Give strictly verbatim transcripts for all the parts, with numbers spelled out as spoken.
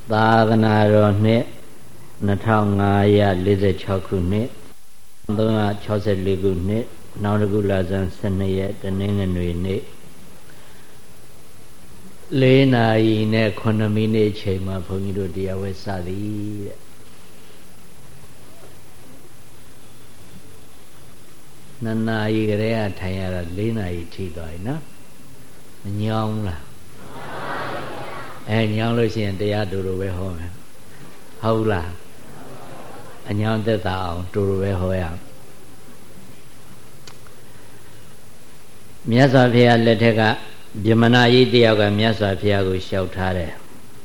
သာသနာတော်နှစ်နှစ်ထောင်ငါးရာလေးสิบหกခုနှစ်သုံးရာ၆၄ခုနှစ်နောက်တစ်ခုလဆန်းဆယ်နှစ်ရက်တနင်္ဂနွေနေ့လေးနာရီနဲ့ခုနှစ်မိနစ်ချိန်မှာဘုန်းကြီးတို့တရားဝဲစသည်တဲ့နှစ်နာရီကလေးကထိုင်ရတာလေးနာရီထိသွားပြီနော်မညောင်းလားအဲညောင်းလို့ရှိရင်တရားတူတူပဲဟောမယ်ဟုတ်လားအညောင်းသက်သာအောင်တူတူပဲဟောရအောင်မြတ်စွာဘုရားလက်ထက်ကဗြဟ္မဏကြီးတယောက်ကမြတ်စွာဘုရားကိုလျှောက်ထားတယ်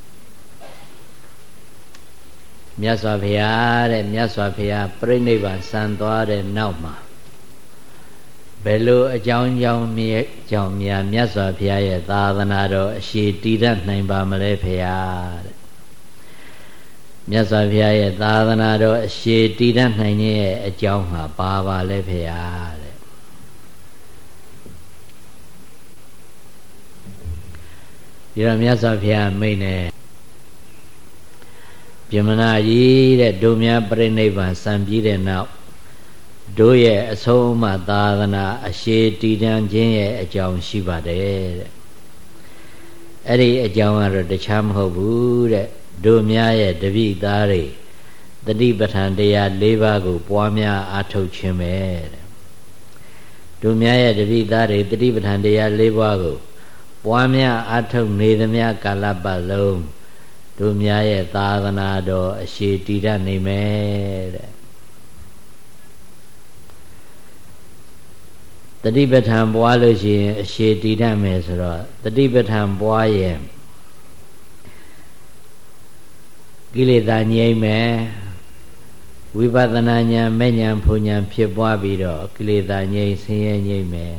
မြတ်စွာဘုရားတဲ့မြတ်စွာဘုရားပြိဋိဘံစံသွားတဲ့နောက်မှာဘယ်လိုအကြောင်းကြောင့်မြေကြောင့်များမြတ်စွာဘုရားရဲ့သာသနာတော်အရှိတည်တတ်နိုင်ပါမလဲဘုရားတဲ့မြတ်စွာဘုရားရဲ့သာသနာတော်အရှိတည်တတ်နိုင်ရဲ့အကြောင်းဟာပါပါလဲဘုရားတဲ့ဒီတော့မြတ်စွာဘုရားမိန့်နေဗြဟ္မဏကြီးတဲ့ဒုမြတ်ပြိဋိဘံစံပြီးတဲ့နောက်တို့ရဲ့အဆုံးအမသာသနာအရှိတည်တံ့ခြင်းရဲ့အကြောင်းရှိပါတယ်တဲ့အဲ့ဒီအကြောင်းကတော့တခြားမဟုတ်ဘူးတဲ့တို့များရဲ့တပိသားတွေတတိပဋ္ဌာန်တရား၄ပါးကိုပွားများအားထုတ်ခြင်းပဲတဲ့တို့များရဲ့တပိသားတွေတတိပဋ္ဌာန်တရား၄ပါးကိုပွားများအားထုတ်နေသမျှကာလပတ်လုံးတို့များရဲ့သာသနာတော်အရှိတည်တတ်နေမယ်တဲ့တတိပဋ္ဌာန်ပွားလို့ရှိရင်အရှိတည်တတ်မယ်ဆိုတော့တတိပဋ္ဌာန်ပွားရင်ကိလေသာငြိမ့်မယ်ဝိပဿနာဉာဏ်မဲ့ဉာဏ်ဖူဉာဏ်ဖြစ်ပွားပြီးတော့ကိလေသာငြိမ့်ဆင်းရဲငြိမ့်မယ်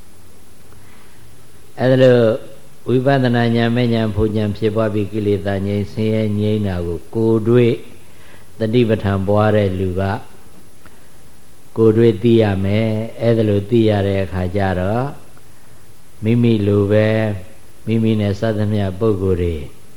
အဲဒါလို့ဝိပဿနာဉာဏ်မဲ့ဉာဏ်ဖူဉာဏ်ဖြစ်ပွားပြီးကိလေသာငြိမ့်ဆင်းရဲငြိမ့်တာကိုကိုယ်တွေ့တတိပဋ္ဌာန်ပွားတဲ့လူကကိုယ်တွေ့သိရမယ်အဲ့ဒါလို့သိရတဲ့အခါကျတော့မိမိလိုပဲမိမိနဲ့စသမျှပုဂ္ဂိုလ်တွေ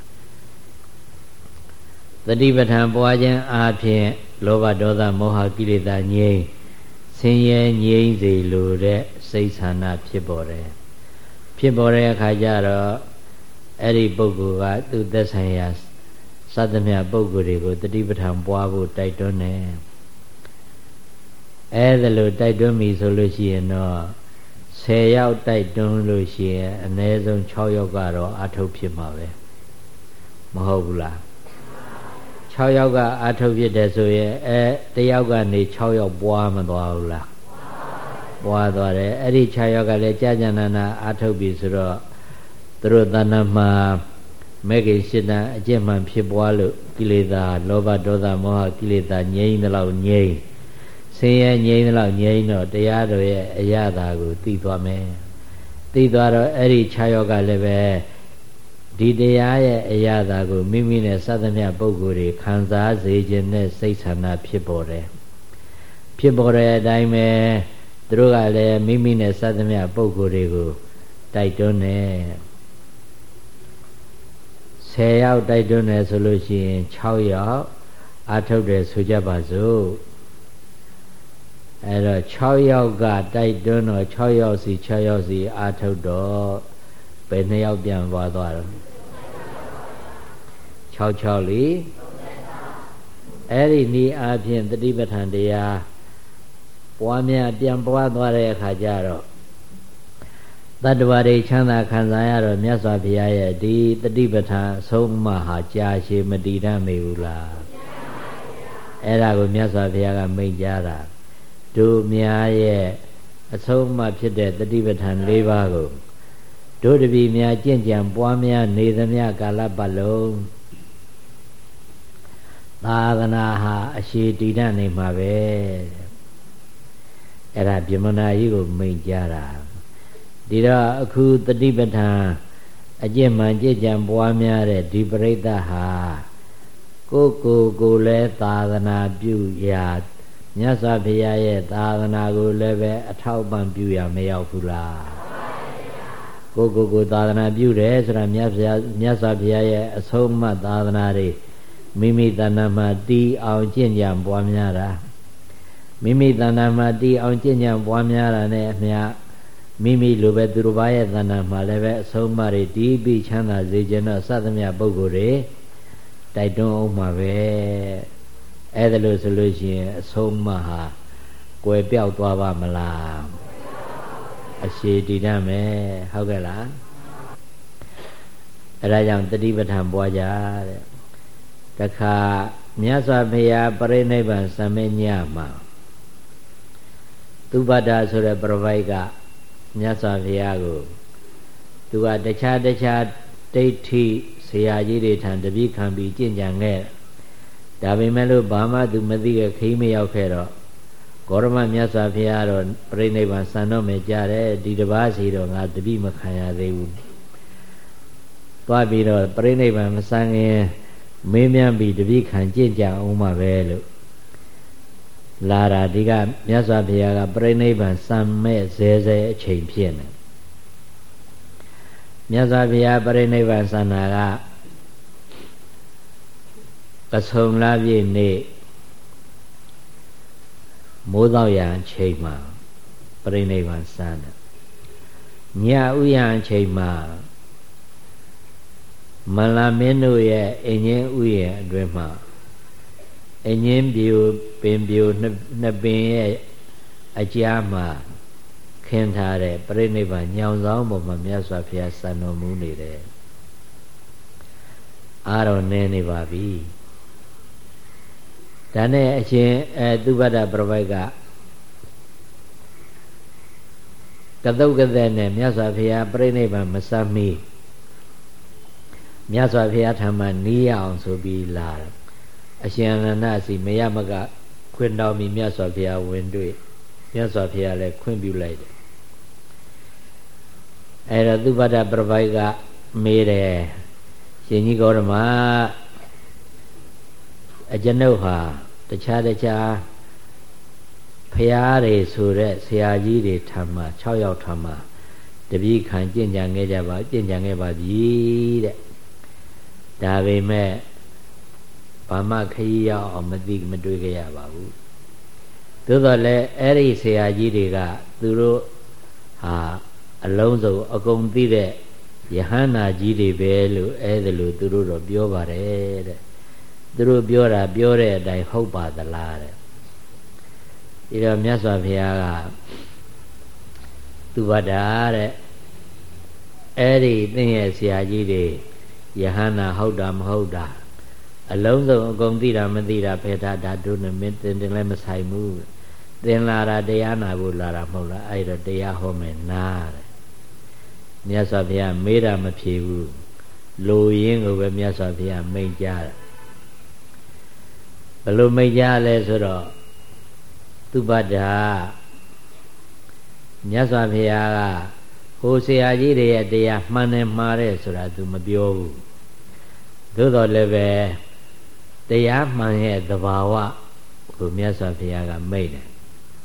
တတိပဋ္ဌာန်ပွားခြင်းအားဖြင့်လောဘဒေါသမောဟကိလေသာငြိမ်းဆင်းရဲငြိမ်းစေလိုတဲ့စိတ်ဆန္ဒဖြစ်ပေါ်တယ်ဖြစ်ပေါ်တဲ့အခါကျတော့အဲ့ဒီပုဂ္ဂိုလ်ကသူ့သက်ဆိုင်ရာစသမျှပုဂ္ဂိုလ်တွေကိုတတိပဋ္ဌာန်ပွားဖို့တိုက်တွန်းတယ်အဲ့ဒါလို့တိုက်တွန်းပြီဆိုလို့ရှိရင်တော့ဆယ်ယောက်တိုက်တွန်းလို့ရှိရင်အနည်းဆုံး၆ယောက်ကတော့အာထုတ်ဖြစ်မှာပဲမဟုတ်ဘူးလား၆ယောက်ကအာထုတ်ဖြစ်တယ်ဆိုရင်အဲတယောက်ကနေ၆ယောက်ပွားမသွားဘူးလားပွားသွားတယ်အဲ့ဒီ၆ယောက်ကလည်းကြာကြာနာနာအာထုတ်ပြီဆိုတော့သူတို့တဏ္ဍမှာမေကိစိတံအကျင့်မှန်ဖြစ်ပွားလို့ကိလေသာလောဘဒေါသမောဟကိလေသာငြိမ်းသလောက်ငြိမ်းဆင်းရဲငြိမ်းသလောက်ငြိမ်းတော့တရားတော်ရဲ့အရသာကိုသိသွားမယ်သိသွားတော့အဲ့ဒီ၆ယောက်ကလည်းပဲဒီတရားရဲ့အရသာကိုမိမိနဲ့စသမျှပုဂ္ဂိုလ်တွေခံစားစေခြင်းနဲ့စိတ်ဆန္ဒဖြစ်ပေါ်တယ်ဖြစ်ပေါ်တဲ့အတိုင်းပဲသူတို့ကလည်းမိမိနဲ့စသမျှပုဂ္ဂိုလ်တွေကိုတိုက်တွန်းတယ်ဆယ်ယောက်တိုက်တွန်းတယ်ဆိုလို့ရှိရင်၆ယောက်အာထုတ်တယ်ဆိုကြပါစို့အဲ့တော့၆ယောက်ကတိုက်တွန်းတော့၆ယောက်စီ၆ယောက်စီအာထုတ်တော့ဘယ်နှစ်ယောက်ပြန်သွားသွားတော့၆၆လေးအဲ့ဒီနည်းအားဖြင့်တတိပဋ္ဌာန်တရားပွားများပြန်ပွားသွားတဲ့အခါကျတော့တတ္တဝါတွေချမ်းသာခံစားရတော့မြတ်စွာဘုရားရဲ့ဒီတတိပဋ္ဌာန်အဆုံးအမဟာကြာရှည်မတည်တတ်မိဘူးလားအဲ့ဒါကိုမြတ်စွာဘုရားကမိန့်ကြားတာတို့များရဲ့အဆုံးအမဖြစ်တဲ့တတိပဋ္ဌာန်၄ပါးကိုတို့တပည့်များကျင့်ကြံပွားများနေသမျှကာလပတ်လုံးသာသနာဟာအရှိတည်တတ်နေမှာပဲအဲ့ဒါဗြဟ္မဏကြီးကိုမိန့်ကြားတာဒီတော့အခုတတိပဋ္ဌာန်အကျင့်မှန်ကျင့်ကြံပွားများတဲ့ဒီပရိသတ်ဟာကိုယ်ကိုယ်ကိုလည်းသာသနာပြုရာမြတ်စွာဘုရားရဲ့သာသနာကိုလည်းပဲအထောက်ပံ့ပြုရမရောက်ဘူးလားကိုကိုကိုသာသနာပြုတယ်ဆိုတာမြတ်စွာမြတ်စွာဘုရားရဲ့အဆုံးအမသာသနာတွေမိမိတဏ္ဍာမှာတည်အောင်ကျင့်ကြံပွားများတာမိမိတဏ္ဍာမှာတည်အောင်ကျင့်ကြံပွားများတာနဲ့အမျှမိမိလိုပဲသူတို့ဘာရဲ့တဏ္ဍာမှာလည်းပဲအဆုံးအမတွေတည်ပြီးချမ်းသာစေခြင်းတော့စသမျှပုဂ္ဂိုလ်တွေတိုက်တွန်းအောင်မှာပဲအဲ့ဒါလို့ဆိုလို့ရှိရင်အဆုံးအမဟာကွယ်ပြောက်သွားပါမလားအရှိတည်တတ်မယ်ဟုတ်ကဲ့လားအဲဒါကြောင့်တတိပဋ္ဌာန်ပွားကြတဲ့တခါမြတ်စွာဘုရားပြိဋိဘံစမေညမှာသူပတ္တဆိုတဲ့ပြပိုက်ကမြတ်စွာဘုရားကိုသူကတခြားတခြားဒိဋ္ဌိဆရာကြီးတွေထံတပိခံပြီးကျင့်ကြံခဲ့ဒါပေမဲ့လို့ဘာမှသူမသိခဲ့ခီးမရောက်ခဲ့တော့ဂေါရမမြတ်စွာဘုရားတော့ပြိဋိဘံစံတော့မယ်ကြားတယ်ဒီတပါးစီတော့ငါတပိမခံရသေးဘူးသွားပြီးတော့ပြိဋိဘံမစံခင်မေးမြန်းပြီးတပိခံကျင့်ကြံအောင်မှာပဲလို့လာတာဒီကမြတ်စွာဘုရားကပြိဋိဘံစံမဲ့ဇဲဇဲအချိန်ဖြစ်နေမြတ်စွာဘုရားပြိဋိဘံစံနာကကဆုံလာပြည့်နေ့မိုးတော့ရအချိန်မှာပြိဋိဘံစံတယ်ညဥ်ရအချိန်မှာမလာမင်းတို့ရဲ့အင်းချင်းဥယျာဉ်အတွင်းမှာအင်းချင်းပြူပင်ပြူနှစ်ပင်ရဲ့အကြားမှာခင်းထားတဲ့ပြိဋိဘံညောင်ဆောင်ပေါ်မှာမြတ်စွာဘုရားစံတော်မူနေတယ်အားတော့နည်းနေပါပြီဒါနဲ့အရှင်အဲသူပတ္တပြပိုက်ကကတုတ်ကတဲ့နဲ့မြတ်စွာဘုရားပြိဋိဘံမစမ်းမီမြတ်စွာဘုရားထံမှာနီးရအောင်ဆိုပြီးလာတယ်အရှင်အနန္ဒစီမရမကခွင့်တော်ပြီးမြတ်စွာဘုရားဝင်တွေ့မြတ်စွာဘုရားလည်းခွင့်ပြုလိုက်တယ်အဲ့တော့သူပတ္တပြပိုက်ကမေးတယ်ရှင်ကြီးဂေါရမအကျွန်ုပ်ဟာတခြားတခြားဖရာတွေဆိုတဲ့ဆရာကြီးတွေထံမှာ၆ယောက်ထံမှာတပည့်ခံကျင့်ကြံခဲ့ကြပါကျင့်ကြံခဲ့ပါပြီတဲ့ဒါပေမဲ့ဘာမှခရီးရောက်အောင်မသိမတွေ့ကြရပါဘူးသို့တော်လည်းအဲ့ဒီဆရာကြီးတွေကသူတို့ဟာအလုံးစုံအကုန်သိတဲ့ယဟန္တာကြီးတွေပဲလို့အဲ့ဒါလို့သူတို့တော့ပြောပါတယ်တဲ့သူတို့ပြောတာပြောတဲ့အတိုင်းဟုတ်ပါသလားတဲ့ဒီတော့မြတ်စွာဘုရားကသူဗဒ္ဓတဲ့အဲ့ဒီသင်ရဲ့ဆရာကြီးတွေယဟန္တာဟုတ်တာမဟုတ်တာအလုံးစုံအကုန်သိတာမသိတာဖယ်ထားတာတို့နဲ့မင်းတင်တင်လည်းမဆိုင်ဘူးသင်လာတာတရားနာဖို့လာတာမဟုတ်လားအဲ့တော့တရားဟောမယ်နားတဲ့မြတ်စွာဘုရားမေးတာမဖြေဘူးလိုရင်းကိုပဲမြတ်စွာဘုရားမိန့်ကြားတယ်ဘယ်လိုမိန့်ကြားလဲဆိုတော့သူပတ္တမြတ်စွာဘုရားကဟိုဆရာကြီးတွေရဲ့တရားမှန်တယ်မှားတယ်ဆိုတာ तू မပြောဘူးသို့တော်လည်းပဲတရားမှန်ရဲ့သဘာဝကိုမြတ်စွာဘုရားကမိန့်တယ်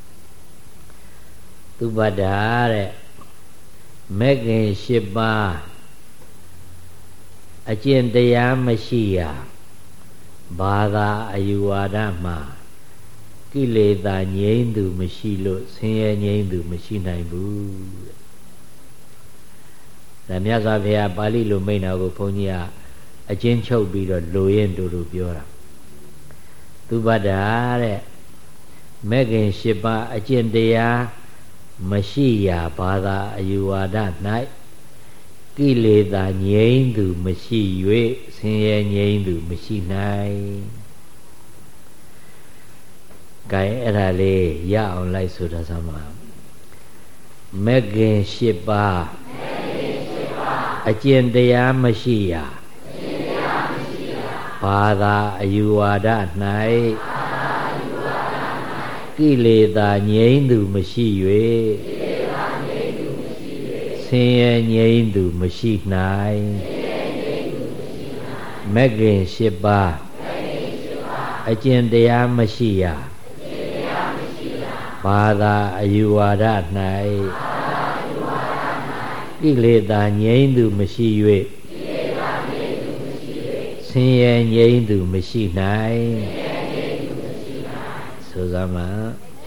သူပတ္တတဲ့မဂ္ဂင်၈ပါးအကျင့်တရားမရှိရာဘာသာအယူဝါဒမှာကိလေသာငြိမ်းသူမရှိလို့ဆင်းရဲငြိမ်းသူမရှိနိုင်ဘူးဒါမြတ်စွာဘုရားပါဠိလိုမိန့်တာကိုဘုန်းကြီးကအကျဉ်းချုပ်ပြီးတော့လိုရင်တူတူပြောတာသူပတ္တတဲ့မဂ္ဂင်၈ပါးအကျင့်တရားမရှိရာဘာသာအယူဝါဒ၌ကိလေသာငြိမ်းသူမရှိ၍ဆင်းရဲငြိမ်းသူမရှိနိုင်ကဲအဲ့ဒါလေးရအောင်လိုက်ဆိုတာစမ်းပါမဂ္ဂင်၈ပါးအကျင့်တရားမရှိရာဘာသာအယူဝါဒ၌ကိလေသာငြိမ်းသူမရှိ၍ဆင်းရဲငြိမ်းသူမရှိနိုင်မဂ္ဂင်၈ပါးအကျင့်တရားမရှိရာဘာသာအယူဝါဒ၌ကိလေသာငြိမ်းသူမရှိ၍ဆင်းရဲငြိမ်းသူမရှိနိုင်ဆိုစမ်းပါ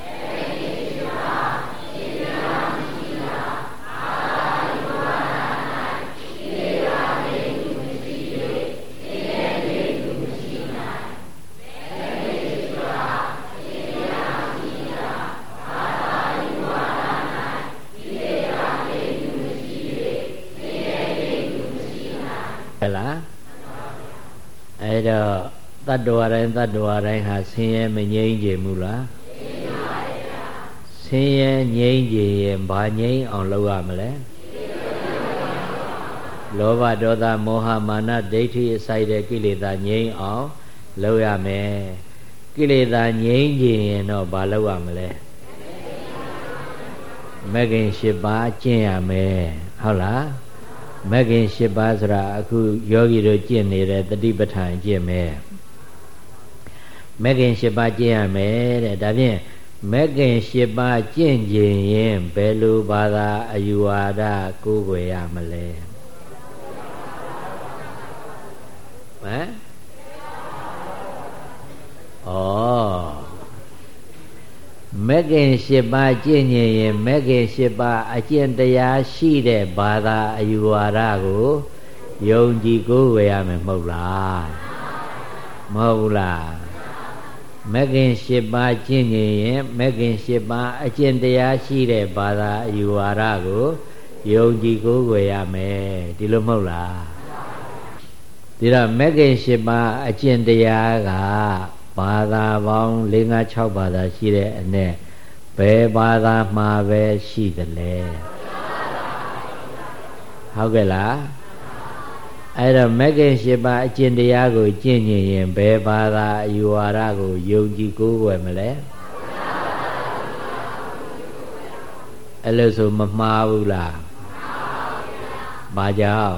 အဲ့တော့တတ္တဝါတိုင်းတတ္တဝါတိုင်းဟာဆင်းရဲမငြိမ်းကြဘူးလားဆင်းရဲငြိမ်းကြရင်ဘာငြိမ်းအောင်လုပ်ရမလဲလောဘဒေါသမောဟမာနဒိဋ္ဌိအစိုက်တဲ့ကိလေသာငြိမ်းအောင်လုပ်ရမယ်ကိလေသာငြိမ်းကြရင်တော့ဘာလုပ်ရမလဲမဂ္ဂင်၈ပါးကျင့်ရမယ်ဟုတ်လားမဂ္ဂင်၈ပါးဆိုတာအခုယောဂီတို့ကျင့်နေတဲ့တတိပဋ္ဌာန်ကျင့်မယ်မဂ္ဂင်၈ပါးကျင့်ရမယ်တဲ့ဒါဖြင့်မဂ္ဂင်၈ပါးကျင့်ကြရင်ဘယ်လိုဘာသာအယူဝါဒကိုးကွယ်ရမလဲဟမ်ဩမဂ္ဂင်၈ပါးကျင့်ရင်မဂ္ဂင်၈ပါးအကျင့်တရားရှိတဲ့ဘာသာအယူဝါဒကိုယုံကြည်ကိုးကွယ်ရမယ်မဟုတ်လားမဟုတ်ဘူးလားမဂ္ဂင်၈ပါးကျင့်ရင်မဂ္ဂင်၈ပါးအကျင့်တရားရှိတဲ့ဘာသာအယူဝါဒကိုယုံကြည်ကိုးကွယ်ရမယ်ဒီလိုမဟုတ်လားဒီတော့မဂ္ဂင်၈ပါးအကျင့်တရားကဘာသာပေါင်း၄၅၆ဘာသာရှိတဲ့အနက်ဘယ်ဘာသာမှာပဲရှိသလဲဟုတ်ကဲ့လားအဲ့တော့မဂ္ဂင်၈ပါးအကျင့်တရားကိုကျင့်ကြရင်ဘယ်ဘာသာအယူဝါဒကိုယုံကြည်ကိုးကွယ်မလဲအဲ့လိုဆိုမမှားဘူးလားဘာကြောင့်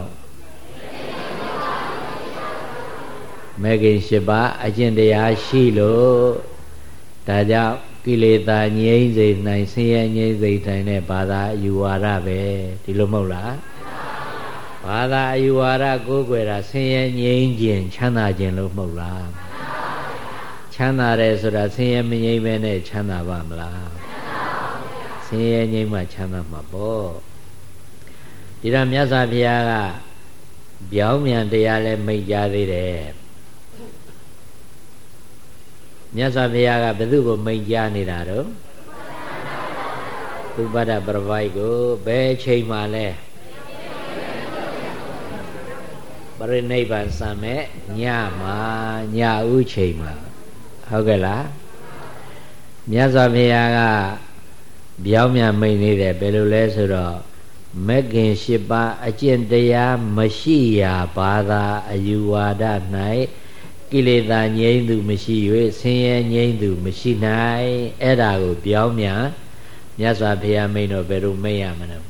မဂ္ဂင်၈ပါးအကျင့်တရားရှိလို့ဒါကြောင့်ကိလေသာငြိမ်းစေနိုင်ဆင်းရဲငြိမ်းစေနိုင်တဲ့ဘာသာအယူဝါဒပဲဒီလိုမဟုတ်လားဘာသာအယူဝါဒကိုးကွယ်တာဆင်းရဲငြိမ်းခြင်းချမ်းသာခြင်းလို့မဟုတ်လားချမ်းသာတယ်ဆိုတာဆင်းရဲမငြိမ်းပဲနဲ့ချမ်းသာပါမလားဆင်းရဲငြိမ်းမှချမ်းသာမှာပေါ့ဒီတော့မြတ်စွာဘုရားကပြောင်းမြန်တရားလဲမိတ်ကြားသေးတယ်မြတ်စွာဘုရားကဘယ်သူကိုမိန့်ကြားနေတာတော့သုဘဒ္ဓပရပိုက်ကိုဘယ်ချိန်မှလဲပရိနိဗ္ဗာန်စံမဲ့ညမှာညဥချိန်မှာဟုတ်ကဲ့လားမြတ်စွာဘုရားကပြောင်းမြန်မိန့်နေတယ်ဘယ်လိုလဲဆိုတော့မဂ္ဂင်၈ပါးအကျင့်တရားမရှိရာဘာသာအယူဝါဒ၌ကိလေသာငြိမ်းသူမရှိ၍ဆင်းရဲငြိမ်းသူမရှိနိုင်အဲ့ဒါကိုပြောင်းမြန်မြတ်စွာဘုရားမိန့်တော့ဘယ်လိုမိန့်ရမလဲ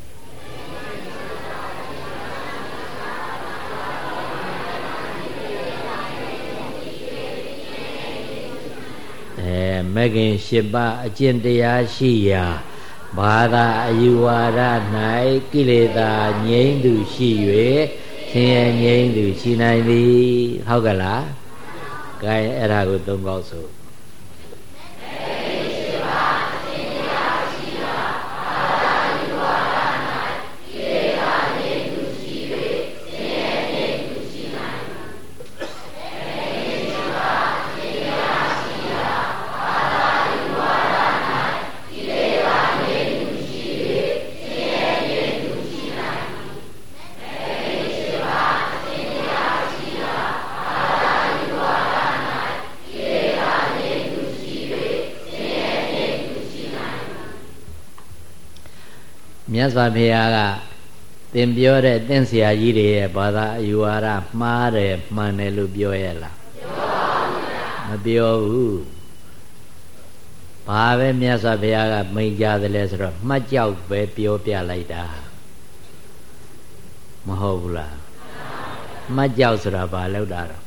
အဲမဂ္ဂင်၈ပါးအကျင့်တရားရှိရာဘာသာအယူဝါဒ၌ကိလေသာငြိမ်းသူရှိ၍ဆင်းရဲငြိမ်းသူရှိနိုင်သည်ဟုတ်ကဲ့လားကဲအဲ့ဒါကိုသုံးကောက်ဆိုမြတ်စွာဘုရားကသင်ပြောတဲ့သင်ဆရာကြီးတွေရဲ့ဘာသာအယူဝါဒမှားတယ်မှန်တယ်လို့ပြောရလားမပြောဘူးဘာပဲမြတ်စွာဘုရားကမိန့်ကြားတယ်လဲဆိုတော့မှတ်ကြောက်ပဲပြောပြလိုက်တာမဟုတ်ဘူးလားမှတ်ကြောက်ဆိုတာဘာလို့တာတော့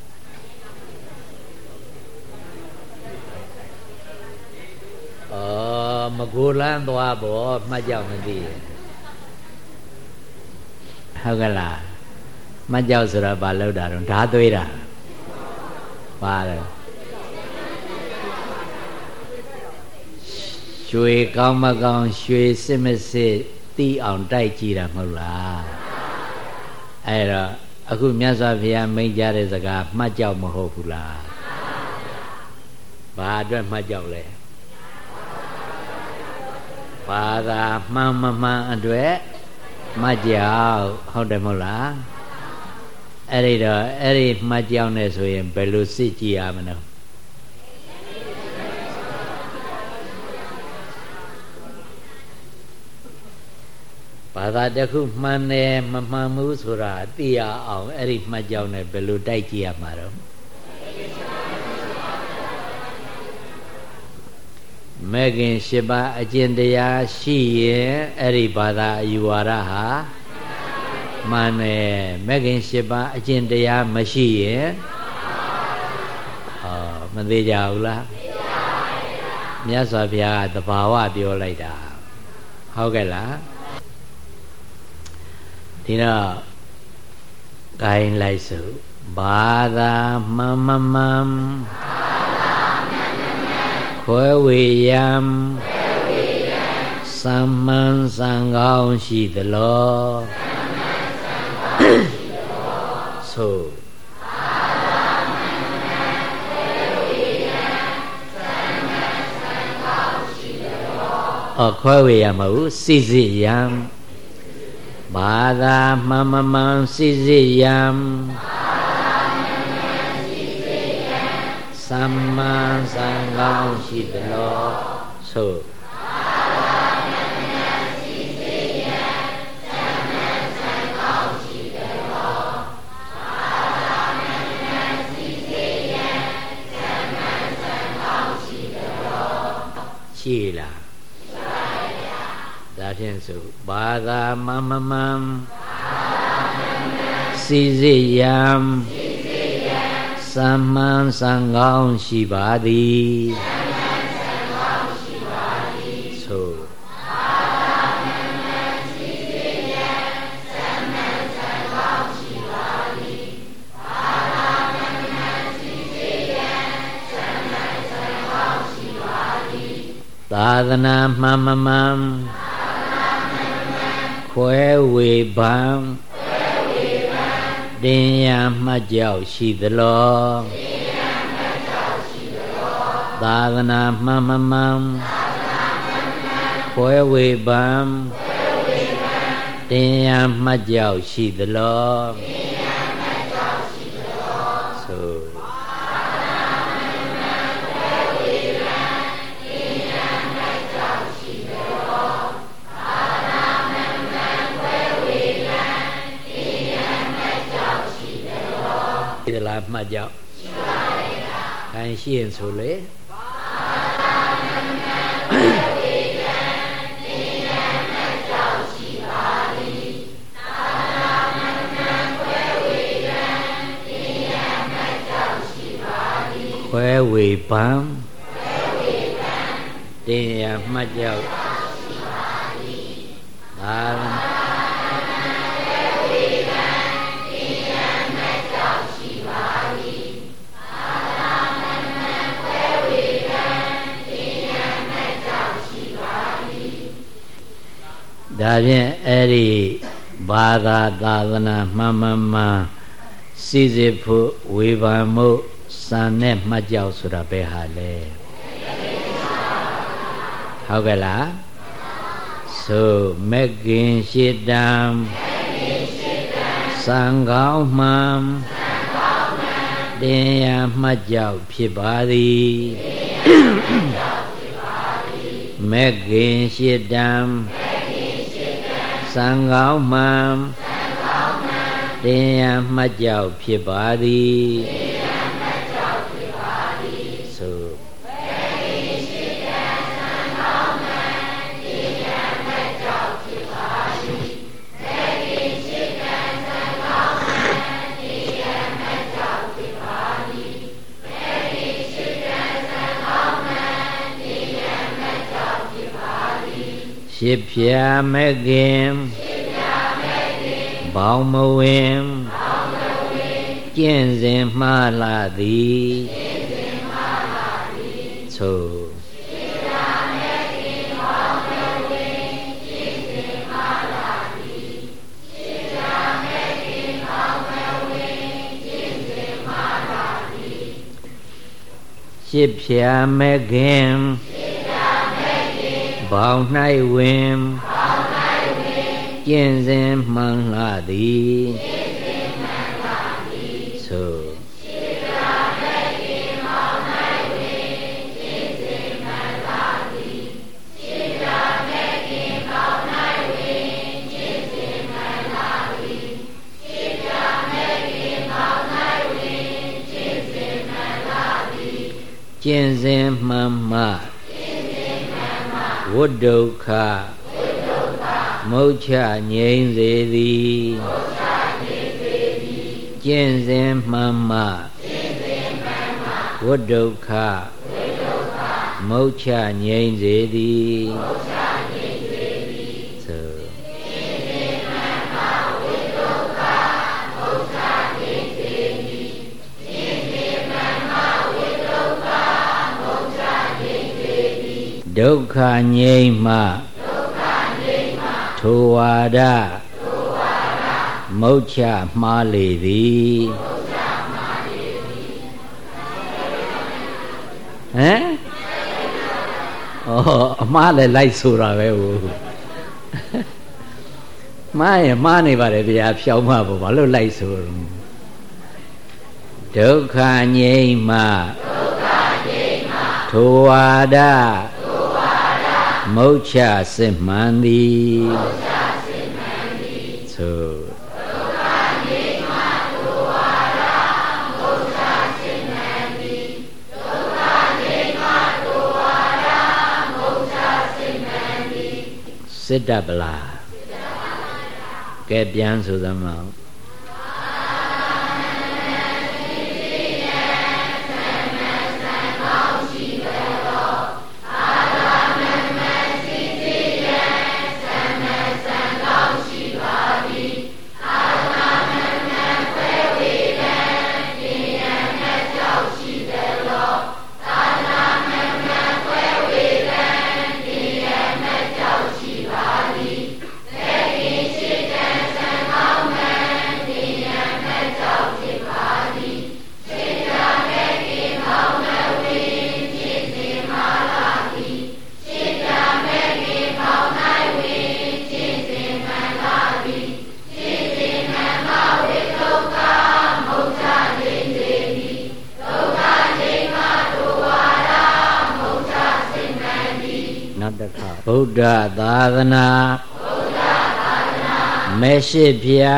ဩမကိုလန်းသွားပေါ့မှတ်ကြောက်မသိဟုတ်ကဲ့လားမှတ်ကြောက်ဆိုတာဘာလို့တာတော့ဓာသွေးတာပါတယ်ရွှေကောင်းမကောင်းရွှေစစ်မစစ်တီးအောင်တိုက်ကြည့်တာမဟုတ်လားအဲ့တော့အခုမြတ်စွာဘုရားမိန့်ကြတဲ့စကားမှတ်ကြောက်မဟုတ်ဘူးလားဘာအတွက်မှတ်ကြောက်လဲဘာသာမှန်မမှန်အတွက်မှတ်ကြောက်ဟုတ်တယ်မဟုတ်လားအဲ့ဒီတော့အဲ့ဒီမှတ်ကြောက်နေဆိုရင်ဘယ်လိုစစ်ကြည့်ရမလဲဘာသာတစ်ခုမှန်တယ်မမှန်ဘူးဆိုတာသိရအောင်အဲ့ဒီမှတ်ကြောက်နေဘယ်လိုတိုက်ကြည့်ရမှာတော့မဲခင်၈ပါးအကျင့်တရားရှိရင်အဲ့ဒီဘာသာအယူဝါဒဟာမှန်တယ်မဲခင်၈ပါးအကျင့်တရားမရှိရင်ဟောမသိကြဘူးလားမြတ်စွာဘုရားကသဘာဝပြောလိုက်တာဟုတ်ကဲ့လားဒီတော့ဂိုင်းလိုက်စို့ဘာသာမှန်မမှန်ခွဲဝေယံသမ္မန်စံကောင်းရှိသလောဆိုအော်ခွဲဝေယံမဟုတ်စိစိယံဘာသာမှန်မမှန်စိစိယံသမ္မာစံကောင်းရှိသလောဆိုရှိလားဒါဖြင့်ဆိုဘာသာမှန်မမှန်စိစိယံသမ္မာစံကောင်းရှိပါသည်ဆိုသာသနာမှန်မမှန်ခွဲဝေဘံတင်ရမှတ်ကြောက်ရှိသလောသာသနာမှန်မမှန်ခွဲဝေဘံတင်ရမှတ်ကြောက်ရှိသလောဆိုဒီလားမှတ်ကြောက်ရှိပါရဲ့ဗျာခိုင်းရှိရင်ဆိုလေခွဲဝေပံတင်ရမှတ်ကြောက်သာဒါဖြင့်အဲ့ဒီဘာသာသာသနာမှန်မှန်မှန်စိစစ်ဖို့ဝေဖန်မှုစံနဲ့မှတ်ကြောက်ဆိုတာပဲဟာလေဟုတ်ကဲ့လားဆိုမက်ကင်ရှိတံစံကောင်းမှန်တင်ရမှတ်ကြောက်ဖြစ်ပါသည်မက်ကင်ရှိတံစံကောင်းမှန်တင်ရမှတ်ကြောက်ဖြစ်ပါသည်ဆိုရှစ်ဖြာမကင်ဘောင်မဝင်ကျင့်စဉ်မှားလာသည်သို့ရှစ်ဖြာမဲ့ခင်ဘောင်၌ဝင်ကျင့်စဉ်မှန်လာသည်သို့ကျင့်စဉ်မှန်မှဝိဒုက္ခမုတ်ချငြိမ်းစေသည်ကျင့်စဉ်မှန်မှဝိဒုက္ခမုတ်ချငြိမ်းစေသည်ဒုက္ခငြိမ်းမှထိုဝါဒမုတ်ချမှားလေသည်ဟမ်ဩအမှားလည်းလိုက်ဆိုတာပဲဟုတ်မှားရင်မှားနေပါတယ်ဗျာဖြောင်းမှာပေါ့ဘာလို့လိုက်ဆိုဒုက္ခငြိမ်းမှထိုဝါဒမုတ်ချစစ်မှန်သည်သို့စစ်တတ်ပလားကဲပြန်ဆိုသမောင်းဗုဒ္ဓသာသနာမဲ့ရှိဖြာ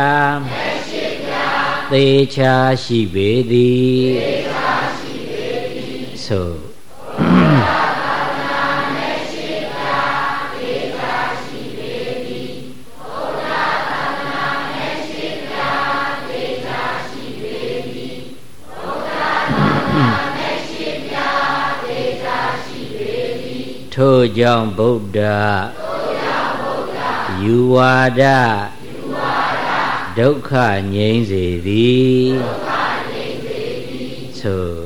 သေချာရှိပေသည်ဆိုထို့ကြောင့်ဗုဒ္ဓယူဝါဒဒုက္ခငြိမ်းစေသည်သို့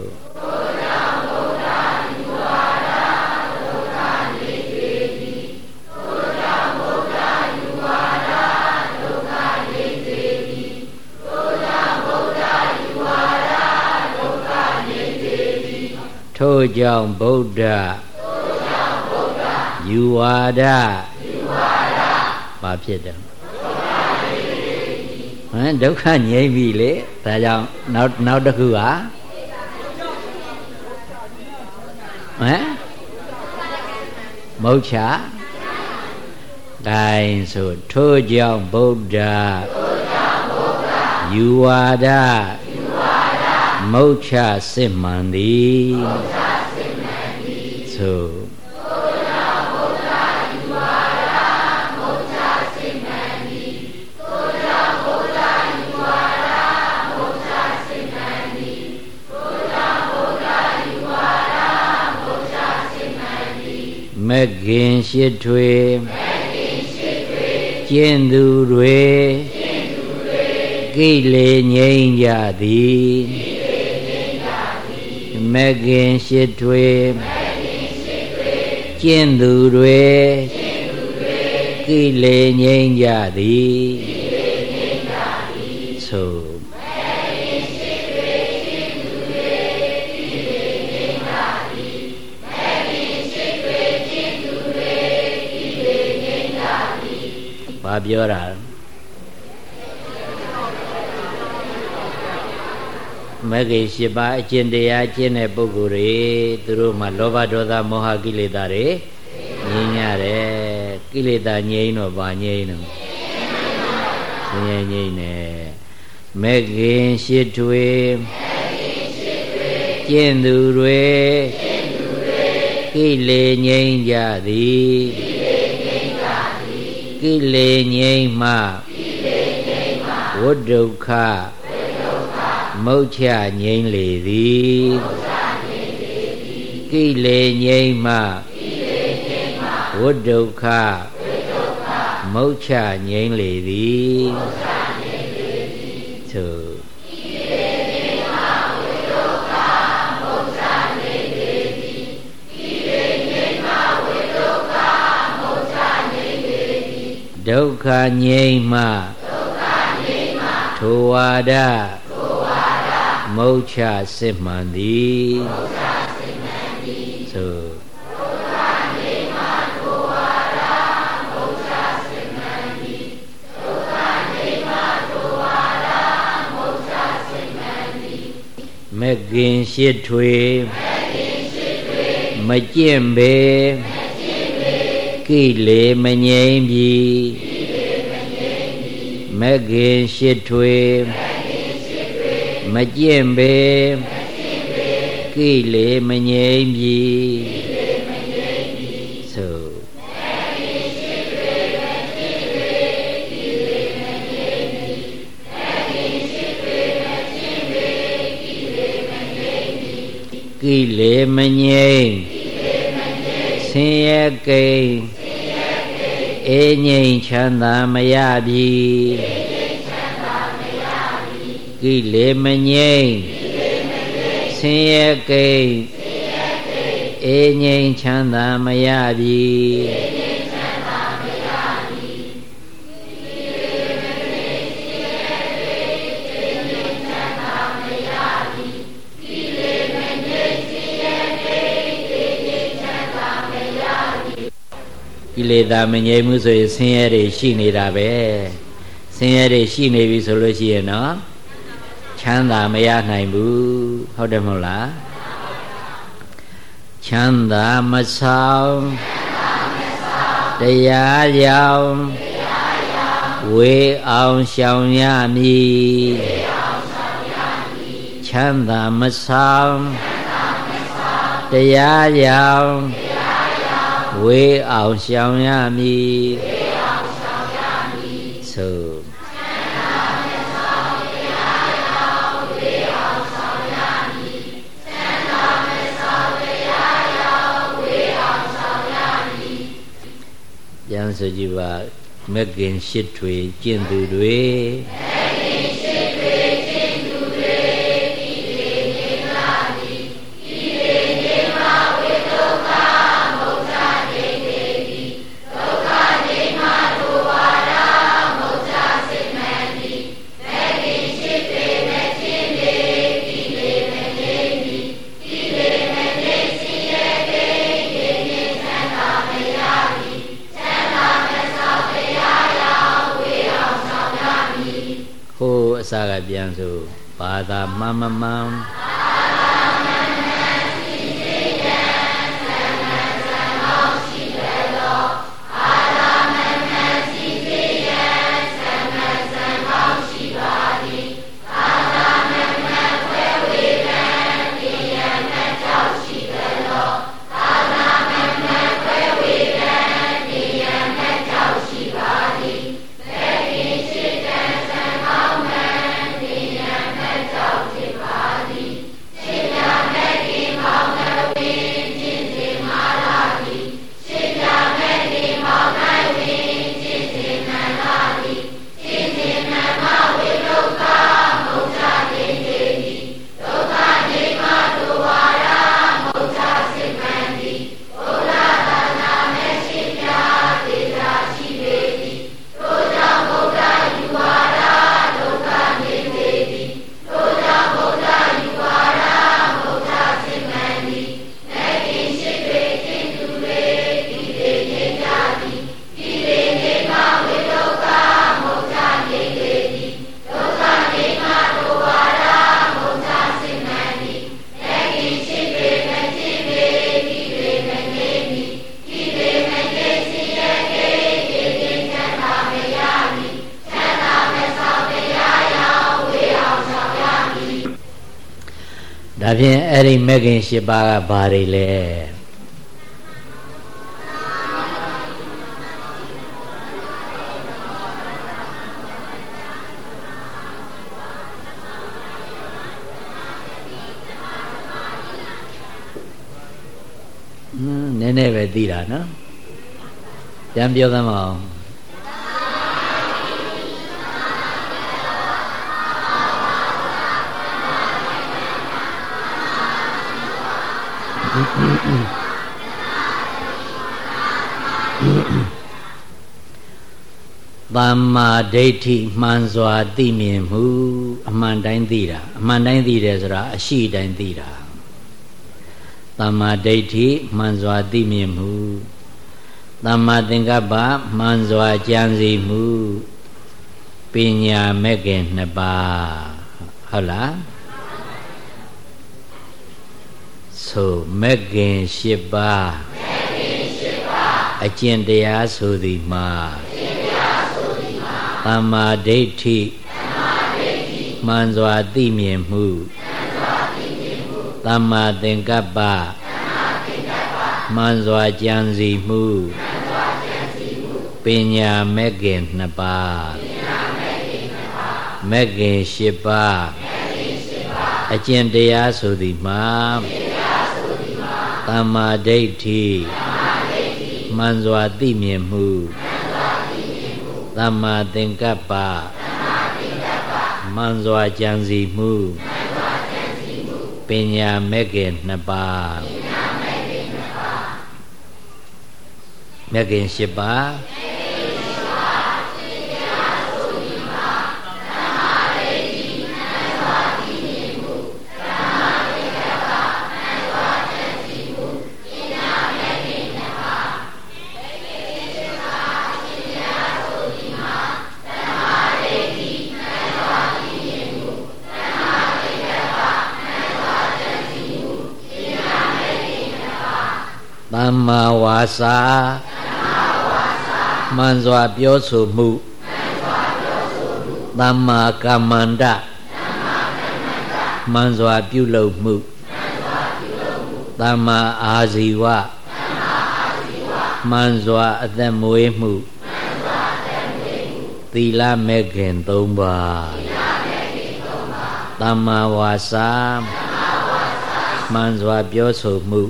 ထို့ကြောင့်ဗုဒ္ဓယူဝါဒဘာဖြစ်တယ်ဟမ်ဒုက္ခငြိမ်းပြီလေဒါကြောင့်နောက်နောက်တစ်ခုဟာဟမ်မုတ်ချဒိုင်းဆိုထို့ကြောင့်ဗုဒ္ဓယူဝါဒမုတ်ချစစ်မှန်သည်ဆိုမဂ္ဂင်ရှိထွေကျင့်သူတွေကိလေငြိမ်းကြသည်မဂ္ဂင်ရှိထွေကျင့်သူတွေကိလေငြိမ်းကြသည်သို့ဘာပြောတာမဂ္ဂင်၈ပါးအကျင့်တရားကျင့်တဲ့ပုဂ္ဂိုလ်တွေသူတို့မှာလောဘဒေါသမောဟကိလေသာတွေငြိမ်းရတယ်ကိလေသာငြိမ်းတော့ဘာငြိမ်းတော့ငြိမ်းငြိမ်းနေမဂ္ဂင်၈ထွေကျင့်သူတွေကိလေငြိမ်းကြသည်ကိလေငြိမ်းမှဝိဒုက္ခမုတ်ချငြိမ်းလေသည်ကိလေငြိမ်းမှဝိဒုက္ခမုတ်ချငြိမ်းလေသည်သို့ဒုက္ခငြိမ်းမှထိုဝါဒမုတ်ချစစ်မှန်သည်သို့မဂ္ဂင်ရှိထွေမကျင့်ပေကိလေမငြိမ်းပြီမဂ္ဂင်ရှိထွေမကျင့်ပေကိလေမငြိမ်းပြီသို့ကိလေမငြိမ်းဆင်းရဲကိန်းအေးငြိမ်းချမ်းသာမရပြီကိလေမငြိမ်းဆင်းရဲကိန်းအေးငြိမ်းချမ်းသာမရပြီကိလေသာမငြိမ်းမှုဆိုရင်ဆင်းရဲတွေရှိနေတာပဲဆင်းရဲတွေရှိနေပြီဆိုလို့ရှိရင်တော့ချမ်းသာမရနိုင်ဘူးဟုတ်တယ်မဟုတ်လားချမ်းသာမဆောင်တရားကြောင့်ဝေအောင်ရှောင်ရမည်ချမ်းသာမဆောင်တရားကြောင့်ဝေအောင်ရှောင်ရမည်သို့ပြန်ဆိုကြည့်ပါမဂ္ဂင်ရှိထွေကျင့်သူတွေအစကပြန်ဆိုဘာသာမှန်မမှန်ဒါဖြင့်အဲ့ဒီမဂ်ခင်၈ပါးကဘာတွေလဲနည်းနည်းပဲသိတာနော်ပြန်ပြောသမ်းပါအောင်သမ္မာဒိဋ္ဌိမှန်စွာသိမြင်မှုအမှန်တိုင်းသိတာအမှန်တိုင်းသိတယ်ဆိုတာအရှိတိုင်းသိတာသမ္မာဒိဋ္ဌိမှန်စွာသိမြင်မှုသမ္မာသင်္ကပ္ပမှန်စွာကြံစည်မှုပညာမဲ့ခင်နှစ်ပါးဟုတ်လားဆိုမဲ့ခင်၈ပါးမဲ့ခင်၈ပါးအကျင့်တရားဆိုသည်မှာအကျင့်တရားဆိုသည်မှာသမ္မာဒိဋ္ဌိသမ္မာဒိဋ္ဌိမှန်စွာသိမြင်မှုမှန်စွာသိမြင်မှုသမ္မာသင်္ကပ္ပသမ္မာသင်္ကပ္ပမှန်စွာကြံစည်မှုမှန်စွာကြံစည်မှုပညာမဲ့ခင်နှစ်ပါးပညာမဲ့ခင်နှစ်ပါးမဲ့ခင်၈ပါးမဲ့ခင်၈ပါးအကျင့်တရားဆိုသည်မှာသမ္မာဒိဋ္ဌိမှန်စွာသိမြင်မှုသမ္မာသင်္ကပ္ပမှန်စွာကြံစည်မှုပညာမဲ့ခင်နှစ်ပါးမဲ့ခင်၈ပါးသမ္မာဝါစာမှန်စွာပြောဆိုမှုသမ္မာကမ္မန္တမှန်စွာပြုလုပ်မှုသမ္မာအာဇီဝမှန်စွာအသက်မွေးမှုသီလမဲ့ခင်၃ပါးသမ္မာဝါစာမှန်စွာပြောဆိုမှု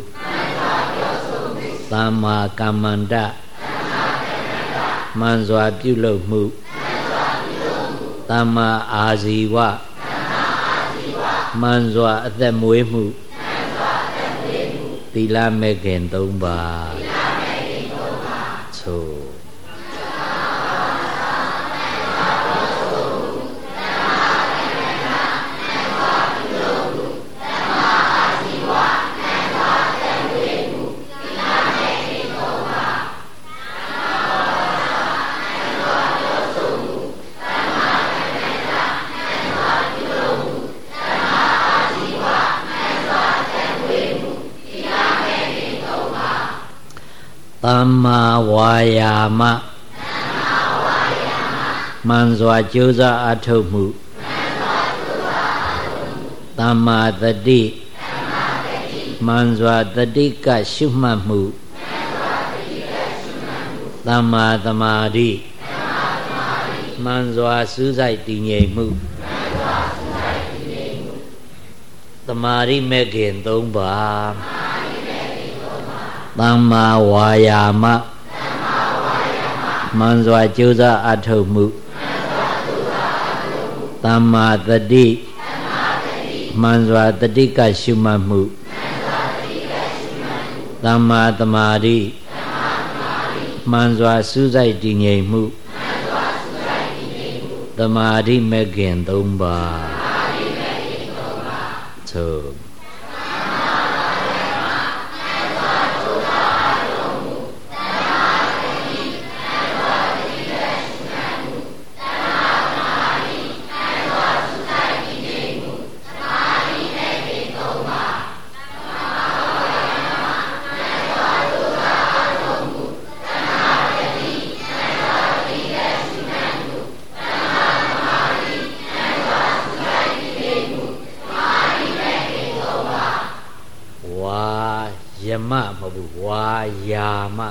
သမ္မာကမ္မန္တမှန်စွာပြုလုပ်မှုသမ္မာအာဇီဝမှန်စွာအသက်မွေးမှုသီလမဲ့ခင်၃ပါးသို့သမ္မာဝါယာမမှန်စွာကြိုးစားအထုတ်မှုသမ္မာတတိမှန်စွာတတိကရှုမှတ်မှုသမ္မာသမာဓိမှန်စွာစူးစိုက်တည်ငြိမ်မှုသမာဓိမဲ့ခင်၃ပါးသမ္မာဝါယာမမှန်စွာကြိုးစားအထုတ်မှုသမ္မာတတိမှန်စွာတတိကရှုမှတ်မှုသမ္မာသမာဓိမှန်စွာစူးစိုက်တည်ငြိမ်မှုသမာဓိမဲ့ခင်၃ပါးသို့မမဟုတ်ဘူးဝါယာမ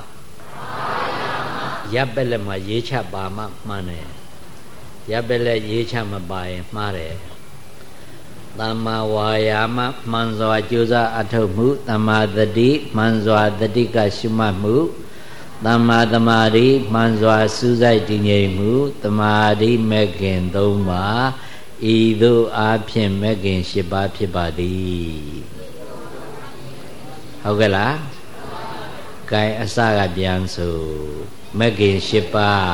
ရပ်ပက်လက်မှာရေးချပါမှမှန်တယ်ရပ်ပက်လက်ရေးချမပါရင်မှားတယ်သမ္မာဝါယာမမှန်စွာကြိုးစားအထောက်မှုသမ္မာတတိမှန်စွာတတိကရှုမှတ်မှုသမ္မာသမာဓိမှန်စွာစူးစိုက်တည်ငြိမ်မှုသမာဓိမဲ့ခင်သုံးပါးဤသို့အားဖြင့်မဲ့ခင်၈ပါးဖြစ်ပါသည်ဟုတ်ကဲ့လားဂိုင်အစကပြန်ဆိုမဲ့ခင်၈ပါး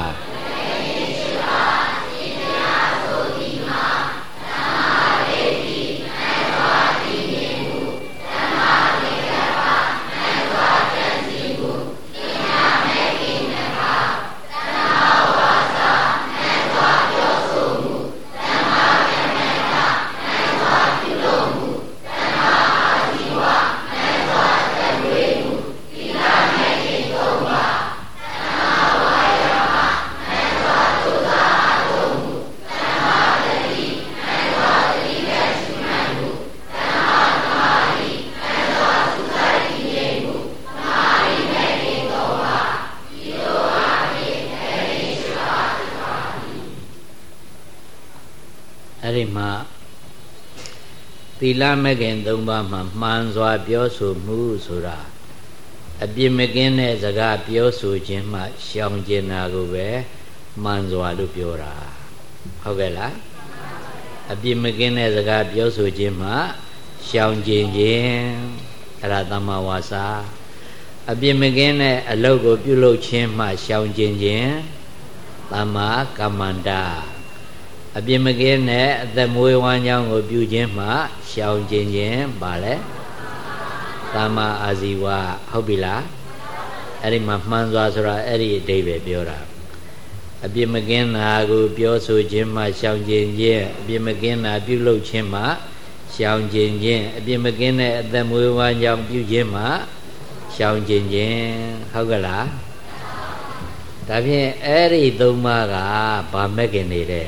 အဲ့ဒီမှာသီလမဲ့ခင်သုံးပါးမှာမှန်စွာပြောဆိုမှုဆိုတာအပြစ်မကင်းတဲ့စကားပြောဆိုခြင်းမှရှောင်ကျင်တာကိုပဲမှန်စွာလို့ပြောတာဟုတ်ကဲ့လားအပြစ်မကင်းတဲ့စကားပြောဆိုခြင်းမှရှောင်ကျင်ခြင်းအဲ့ဒါသမ္မာဝါစာအပြစ်မကင်းတဲ့အလုပ်ကိုပြုလုပ်ခြင်းမှရှောင်ကျင်ခြင်းသမ္မာကမ္မန္တာအပြစ်မကင်းတဲ့အသက်မွေးဝမ်းကြောင်းကိုပြုခြင်းမှရှောင်ကျင်ခြင်းပါလေသမ္မာအာဇီဝဟုတ်ပြီလားအဲ့ဒီမှာမှန်စွာဆိုတာအဲ့ဒီအဓိပ္ပာယ်ပြောတာအပြစ်မကင်းတာကိုပြောဆိုခြင်းမှရှောင်ကျင်ခြင်းအပြစ်မကင်းတာပြုလုပ်ခြင်းမှရှောင်ကျင်ခြင်းအပြစ်မကင်းတဲ့အသက်မွေးဝမ်းကြောင်းပြုခြင်းမှရှောင်ကျင်ခြင်းဟုတ်ကဲ့လားဒါဖြင့်အဲ့ဒီသုံးပါးကဗာမဲ့ခင်နေတယ်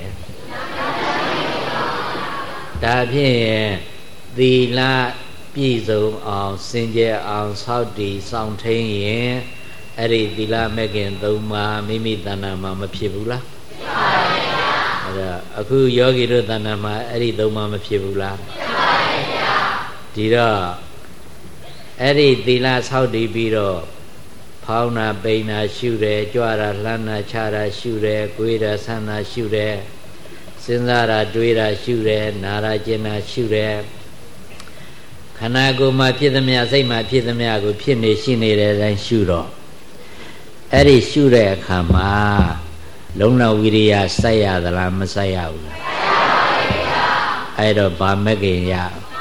ဒါဖြင့်သီလပြည့်စုံအောင်စင်ကြယ်အောင်ဆောက်တည်ဆောင်ထိန်ရင်အဲ့ဒီသီလမဲ့ခင်သုံးပါးမိမိတဏ္ဍာမှာမဖြစ်ဘူးလားဖြစ်ပါဗျာအဲ့ဒါအခုယောဂီတို့တဏ္ဍာမှာအဲ့ဒီသုံးပါးမဖြစ်ဘူးလားဖြစ်ပါဗျာဒီတော့အဲ့ဒီသီလဆောက်တည်ပြီးတော့ဖောင်းတာပိန်တာရှုတယ်ကြွတာလှမ်းတာခြားတာရှုတယ်ကိုယ်တာဆန်းတာရှုတယ်စဉ်းစားတာတွေးတာရှုတယ်နာတာကျင်တာရှုတယ်ခန္ဓာကိုယ်မှာဖြစ်သမျှစိတ်မှာဖြစ်သမျှကိုဖြစ်နေရှိနေတဲ့အတိုင်းရှုတော့အဲ့ဒီရှုတဲ့အခါမှာလုံးဝဝိရိယစိုက်ရသလားမစိုက်ရဘူးလားအဲ့တော့ဗာမဲ့ခင်ရ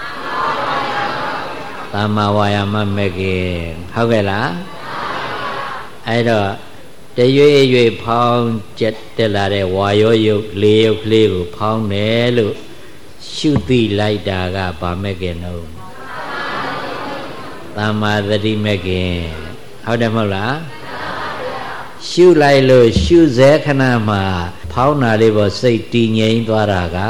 သမ္မာဝါယာမမဲ့ခင်ဟုတ်ကဲ့လားအဲ့တော့တရွေ့ရွေ့ဖောင်းကျက်တက်လာတဲ့ဝါရောယုတ်လေးယုတ်ကလေးကိုဖောင်းတယ်လို့ရှုသိလိုက်တာကဗာမဲ့ခင်တော့သမ္မာသတိမဲ့ခင်ဟုတ်တယ်မဟုတ်လားရှုလိုက်လို့ရှုစေခဏမှာဖောင်းတာလေးပေါ်စိတ်တည်ငြိမ်သွားတာက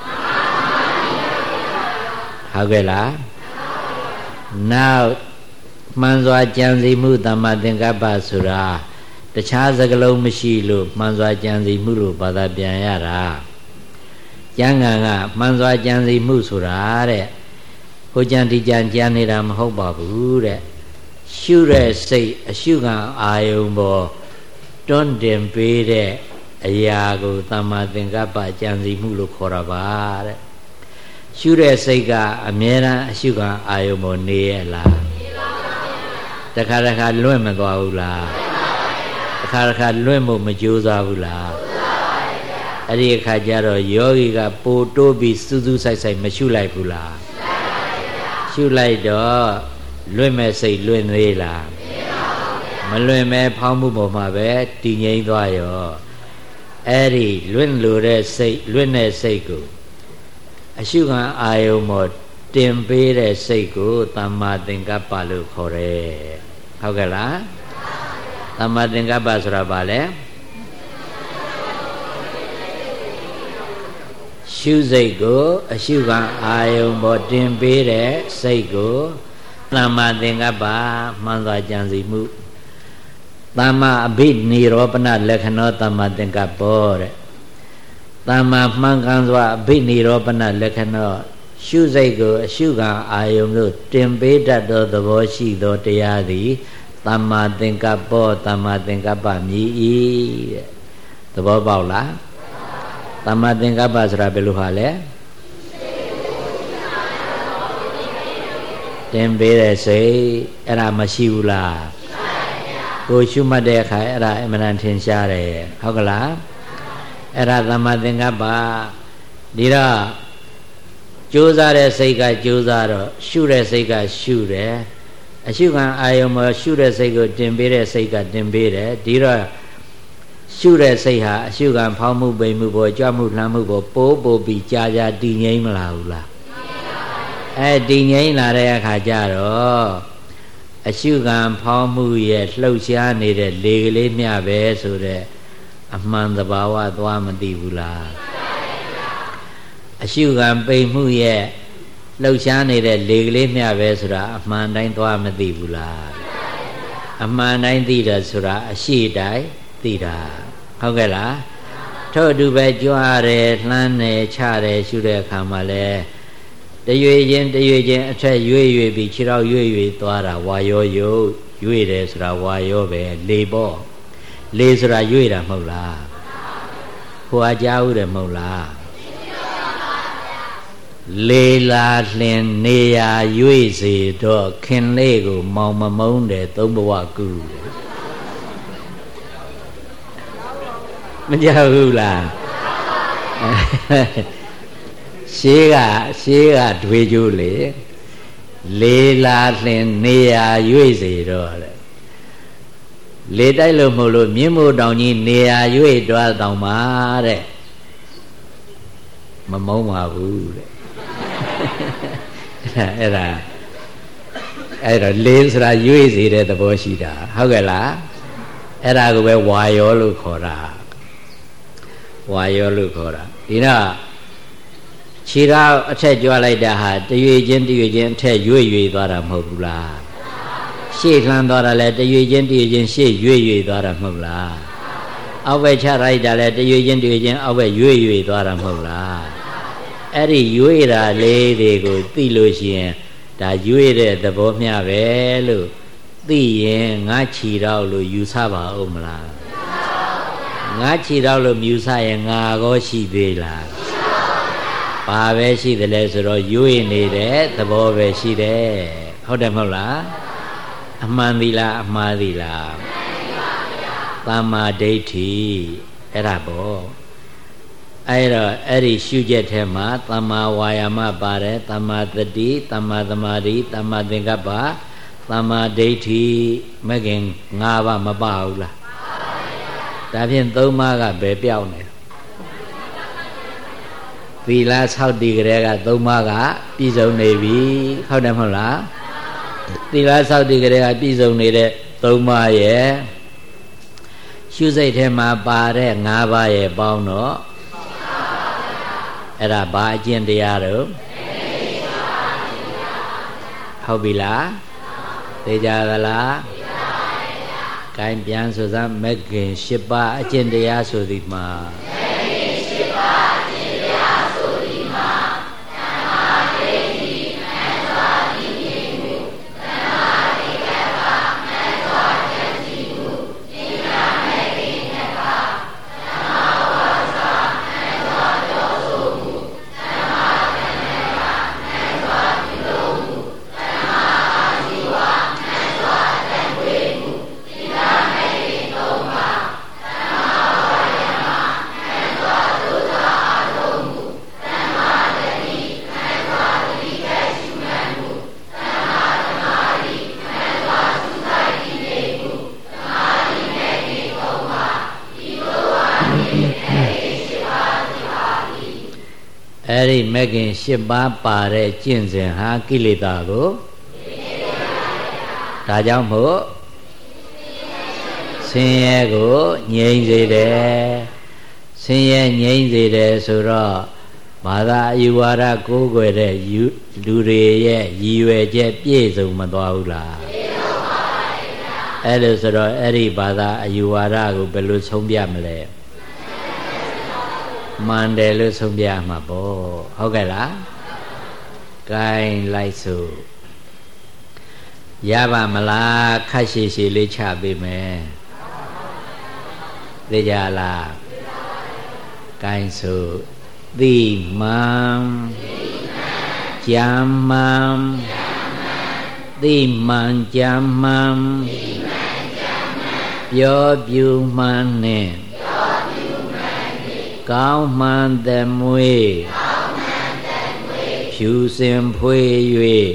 ဟုတ်ကဲ့လားနောက်မှန်စွာကြံစည်မှုသမ္မာသင်္ကပ္ပဆိုတာတခြားစကားလုံးမရှိလို့မှန်စွာကြံစည်မှုလို့ဘာသာပြန်ရတာကျမ်းဂန်ကမှန်စွာကြံစည်မှုဆိုတာတဲ့ဟိုကြံဒီကြံကြံနေတာမဟုတ်ပါဘူးတဲ့ရှုတဲ့စိတ်အရှုခံအာယုံပေါ်တွန်းတင်ပေးတဲ့အရာကိုသမ္မာသင်္ကပ္ပကြံစည်မှုလို့ခေါ်တာပါတဲ့ရှုတဲ့စိတ်ကအမြဲတမ်းအရှုခံအာယုံပေါ်နေရလားတခါတခါလွင့်မသွားဘူးလားတခါတခါလွင့်ဖို့မကြိုးစားဘူးလားအဲ့ဒီအခါကျတော့ယောဂီကပိုတိုးပြီးစူးစူးဆိုင်ဆိုင်မရှုလိုက်ဘူးလားရှုလိုက်တော့လွင့်မဲ့စိတ်လွင့်သေးလားမလွင့်မဲ့ဖောင်းမှုပေါ်မှာပဲတည်ငြိမ်သွားရောအဲ့ဒီလွင့်လို့တဲ့စိတ်လွင့်တဲ့စိတ်ကိုအရှုခံအာယုံပေါ်တင်ပေးတဲ့စိတ်ကိုသမ္မာသင်္ကပ္ပလို့ခေါ်တယ်ဟုတ်ကဲ့လားသမ္မာသင်္ကပ္ပဆိုတာဘာလဲရှုစိတ်ကိုအရှုခံအာယုံပေါ်တင်ပေးတဲ့စိတ်ကိုသမ္မာသင်္ကပ္ပမှန်စွာကြံစီမှုသမ္မာအဘိနိရောပနလက္ခဏောသမ္မာသင်္ကပ္ပောတဲ့သမ္မာမှန်ကန်စွာအဘိနိရောပနလက္ခဏောရှုစိတ်ကိုအရှုခံအာယုံလို့တင်ပေးတတ်သောသဘောရှိသောတရားသည်သမ္မာသင်္ကပ္ပောသမ္မာသင်္ကပ္ပမြည်၏တဲ့သဘောပေါက်လားသမ္မာသင်္ကပ္ပဆိုတာဘယ်လိုဟာလဲတင်ပေးတဲ့စိတ်အဲ့ဒါမရှိဘူးလားကိုရှုမှတ်တဲ့အခါအဲ့ဒါအမှန်တန်ထင်ရှားတယ်ဟုတ်ကလားအဲ့ဒါသမ္မာသင်္ကပ္ပဒီတော့ကြိုးစားတဲ့စိတ်ကကြိုးစားတော့ရှုတဲ့စိတ်ကရှုတယ်အရှုခံအာယုံမှာရှုတဲ့စိတ်ကိုတင်ပေးတဲ့စိတ်ကတင်ပေးတယ်ဒီတော့ရှုတဲ့စိတ်ဟာအရှုခံဖောင်းမှုပိန်မှုပေါ်ကြွမှုလှမ်းမှုပေါ်ပိုးပိုးပြီးကြာကြာတည်ငြိမ်မလာဘူးလားအဲတည်ငြိမ်လာတဲ့အခါကျတော့အရှုခံဖောင်းမှုရဲ့လှုပ်ရှားနေတဲ့လေကလေးမျှပဲဆိုတဲ့အမှန်တဘာဝသွားမသိဘူးလားအရှုခံပိန်မှုရဲ့လှုပ်ရှားနေတဲ့လေကလေးမျှပဲဆိုတာအမှန်တိုင်းသွားမသိဘူးလားအမှန်တိုင်းသိတယ်ဆိုတာအရှိတိုင်းသိတာဟုတ်ကဲ့လားထို့အတူပဲကြွားတယ်လှမ်းတယ်ချတယ်ရှုတဲ့အခါမှာလဲတရွေချင်းတရွေချင်းအထက်ရွေ့ရွေ့ပြီးခြေထောက်ရွေ့ရွေ့သွားတာဝါရောယုတ်ရွေ့တယ်ဆိုတာဝါရောပဲလေပေါ့လေဆိုတာရွေ့တာမဟုတ်လားဟိုအကြားဦးတယ်မဟုတ်လားလေလာလင်နေရာရွေ့စေတော့ခင်လေးကိုမောင်မမုန်းတယ်သုံးဘဝကူမကြောက်ဘူးလားရှေးကရှေးကတွေးကြိုးလေလေလာလင်နေရာရွေ့စေတော့လေလေတိုက်လို့မဟုတ်လို့မြင်းမို့တောင်ကြီးနေရာရွေ့သွားတောင်ပါတဲ့မမုန်းပါဘူးတဲ့အဲ့ဒါအဲ့တော့လေးဆိုတာရွေ့စေတဲ့သဘောရှိတာဟုတ်ကဲ့လားအဲ့ဒါကိုပဲဝါယောလို့ခေါ်တာဝါယောလို့ခေါ်တာဒီတော့ခြေထောက်အထက်ကြွလိုက်တာဟာတရွေချင်းတရွေချင်းအထက်ရွေ့ရွေ့သွားတာမဟုတ်ဘူးလားရှေ့လှမ်းသွားတာလဲတရွေချင်းတရွေချင်းရှေ့ရွေ့ရွေ့သွားတာမဟုတ်လားအောက်ဘက်ချလိုက်တာလဲတရွေချင်းတရွေချင်းအောက်ဘက်ရွေ့ရွေ့သွားတာမဟုတ်လားအဲ့ဒီရွေ့တာလေးတွေကိုသိလို့ရှိရင်ဒါရွေ့တဲ့သဘောမျှပဲလို့သိရင်ငါခြေထောက်လို့ယူဆပါဦးမလားငါခြေထောက်လို့မြူဆရင်ငါကောရှိသေးလားဘာပဲရှိတယ်လဲဆိုတော့ရွေ့နေတဲ့သဘောပဲရှိတယ်ဟုတ်တယ်မဟုတ်လားအမှန်သီလားအမှားသီလားသမ္မာဒိဋ္ဌိအဲ့ဒါပေါ့အဲ့တော့အဲ့ဒီရှုချက်ထဲမှာသမ္မာဝါယာမပါတယ်သမ္မာသတိသမ္မာသမာဓိသမ္မာသင်္ကပ္ပသမ္မာဒိဋ္ဌိမဂ်ခင်၅ပါးမပါဘူးလားဒါဖြင့်သုံးပါးကဘယ်ပြောင်းနေသီလ၆တည်ကြတဲ့ကသုံးပါးကပြည့်စုံနေပြီဟုတ်တယ်မဟုတ်လားသီလ၆တည်ကြတဲ့ကပြည့်စုံနေတဲ့သုံးပါးရဲ့ရှုစိတ်ထဲမှာပါတဲ့၅ပါးရဲ့ပေါင်းတော့အဲ့ဒါဘာအကျင့်တရားတော့ဟုတ်ပြီလားသိကြသလားကိုင်းပြန်ဆိုစမ်းမဂ်ခင်၈ပါးအကျင့်တရားဆိုသည်မှာအဲ့ဒီမဂ်ခင်၈ပါးပါတဲ့ကျင့်စဉ်ဟာကိလေသာကိုဒါကြောင့်မို့ဆင်းရဲကိုငြိမ်းစေတယ်ဆင်းရဲငြိမ်းစေတယ်ဆိုတော့ဘာသာအယူဝါဒကိုးကွယ်တဲ့လူတွေရဲ့ရည်ရွယ်ချက်ပြည့်စုံမသွားဘူးလားပြည့်စုံပါပါဘုရားအဲ့လိုဆိုတော့အဲ့ဒီဘာသာအယူဝါဒကိုဘယ်လိုဆုံးဖြတ်မလဲမှန်တယ်လို့ဆုံးဖြတ်မှာပေါ့ဟုတ်ကဲ့လား gain လိုက်စို့ရပါမလားခက်ရှည်ရှည်လေးချပေးမယ်သိကြလား gain စို့သိမှန်ကြမ်းမှန်သိမှန်ကြမ်းမှန်ပြောပြူမှန်နဲ့ကောင်းမှန်သက်မွေးဖြူစင်ဖွေး၍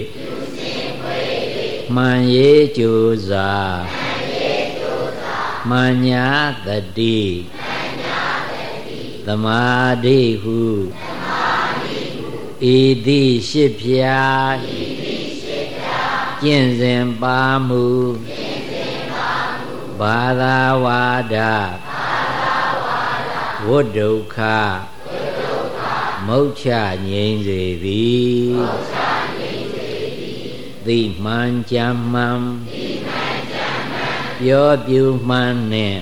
မှန်ရေးကြိုးစားမှန်ညာတတိသမာဓိဟုဤတိရှိဖြာကျင့်စဉ်ပါမူဘာသာဝါဒဝိဒုက္ခမုတ်ချငြိမ်းစေသည်သိမှန်ကြမ်းမှန်ပြောပြူမှန်နှင့်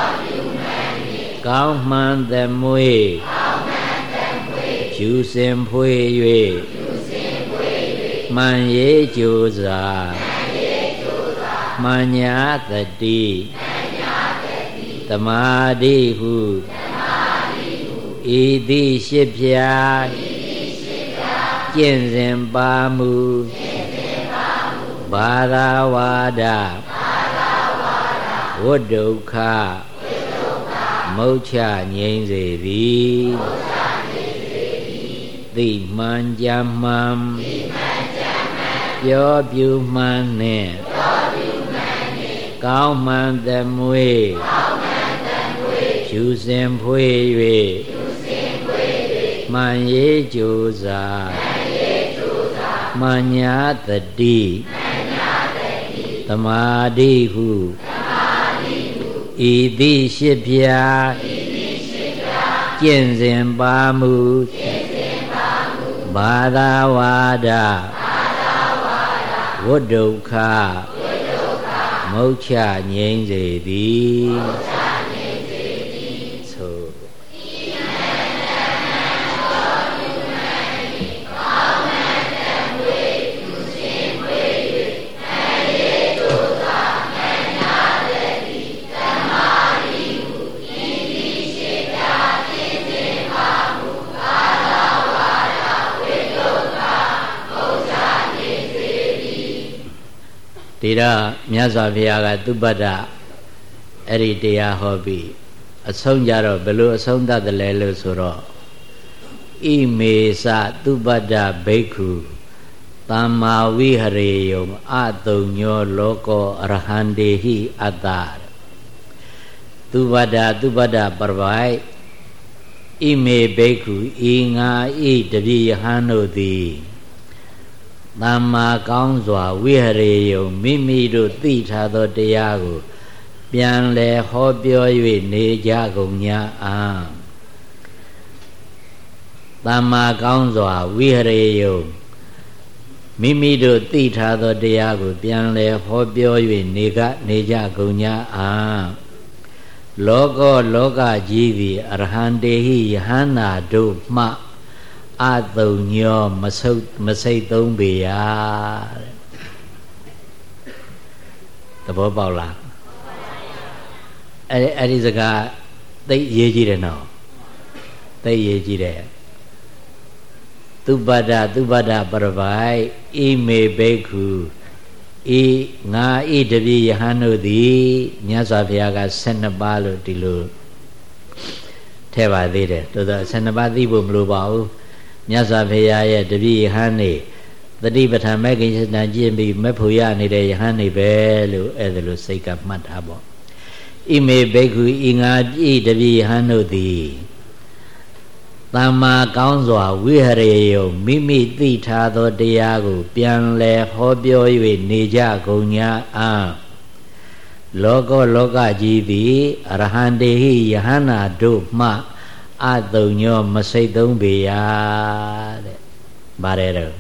ကောင်းမှန်သက်မွေးဖြူစင်ဖွေး၍မှန်ရေးကြိုးစားမှန်ညာတတိသမာဓိဟုဤတိရှိဖြာကျင့်စဉ်ပါမူဘာသာဝါဒဝိဒုက္ခမုတ်ချငြိမ်းစေသည်သိမှန်ကြမ်းမှန်ပြောပြူမှန်နှင့်ကောင်းမှန်သက်မွေးဖြူစင်ဖွေး၍မှန်ရေးကြိုးစားမှန်ညာတတိသမာဓိဟုဤတိရှိဖြာကျင့်စဉ်ပါမူဘာသာဝါဒဝိဒုက္ခမုတ်ချငြိမ်းစေသည်ဆိုဒီတော့မြတ်စွာဘုရားကသုပ္ပတ္တအဲ့ဒီတရားဟောပြီးအဆုံးကြတော့ဘယ်လိုအဆုံးသတ်တယ်လဲလို့ဆိုတော့ဣမေသသုပ္ပတ္တဘိက္ခုသမ္မာဝိဟရေယံအတုံညောလောကောအရဟံတေဟိအတ္တသုပ္ပတ္တသုပ္ပတ္တပရပိုက်ဣမေဘိက္ခုဤငါဤတပိယဟန်တို့သည်သမ္မာကောင်းစွာဝိဟရေယံမိမိတို့သိထားသောတရားကိုပြန်လဲဟောပြော၍နေကြကုန်냐အာသမ္မာကောင်းစွာဝိဟရေယံမိမိတို့သိထားသောတရားကိုပြန်လဲဟောပြော၍နေကနေကြကုန်냐အာလောကောလောကကြီးသည်အရဟံတေဟိယဟန္တာတို့မှအတုံညောမဆုတ်မစိတ်သုံးပေရတဲ့သဘောပေါက်လားအဲ့အဲ့ဒီစကားသိရေးကြည့်တယ်နော်သိရေးကြည့်တယ်သုပ္ပတ္တသုပ္ပတ္တပရပိုက်ဣမေဘိက္ခုဤငါဤတပိယဟန်တို့သည်မြတ်စွာဘုရားကဆယ်နှစ်ပါးလို့ဒီလိုထဲပါသေးတယ်တော်တော်ဆယ်နှစ်ပါးသိဖို့မလိုပါဘူးမြတ်စွာဘုရားရဲ့တပိယဟန်နေတတိပဋ္ဌာန်မဲ့ကိစ္စတန်ကျင့်ပြီးမဲ့ဖို့ရနေတဲ့ယဟန်နေပဲလို့အဲ့ဒါလို့စိတ်ကမှတ်ထားပေါ့ဣမေဘိက္ခုဤငါဤတပိယဟန်တို့သည်သမ္မာကောင်းစွာဝိဟရေယံမိမိသိထားသောတရားကိုပြန်လဲဟောပြော၍နေကြကုန်냐အာလောကောလောကကြီးသည်အရဟံတေဟိယဟန္တာတို့မှအအတုံညောမစိတ်သုံးပေရတဲ့ဗါတယ်တော့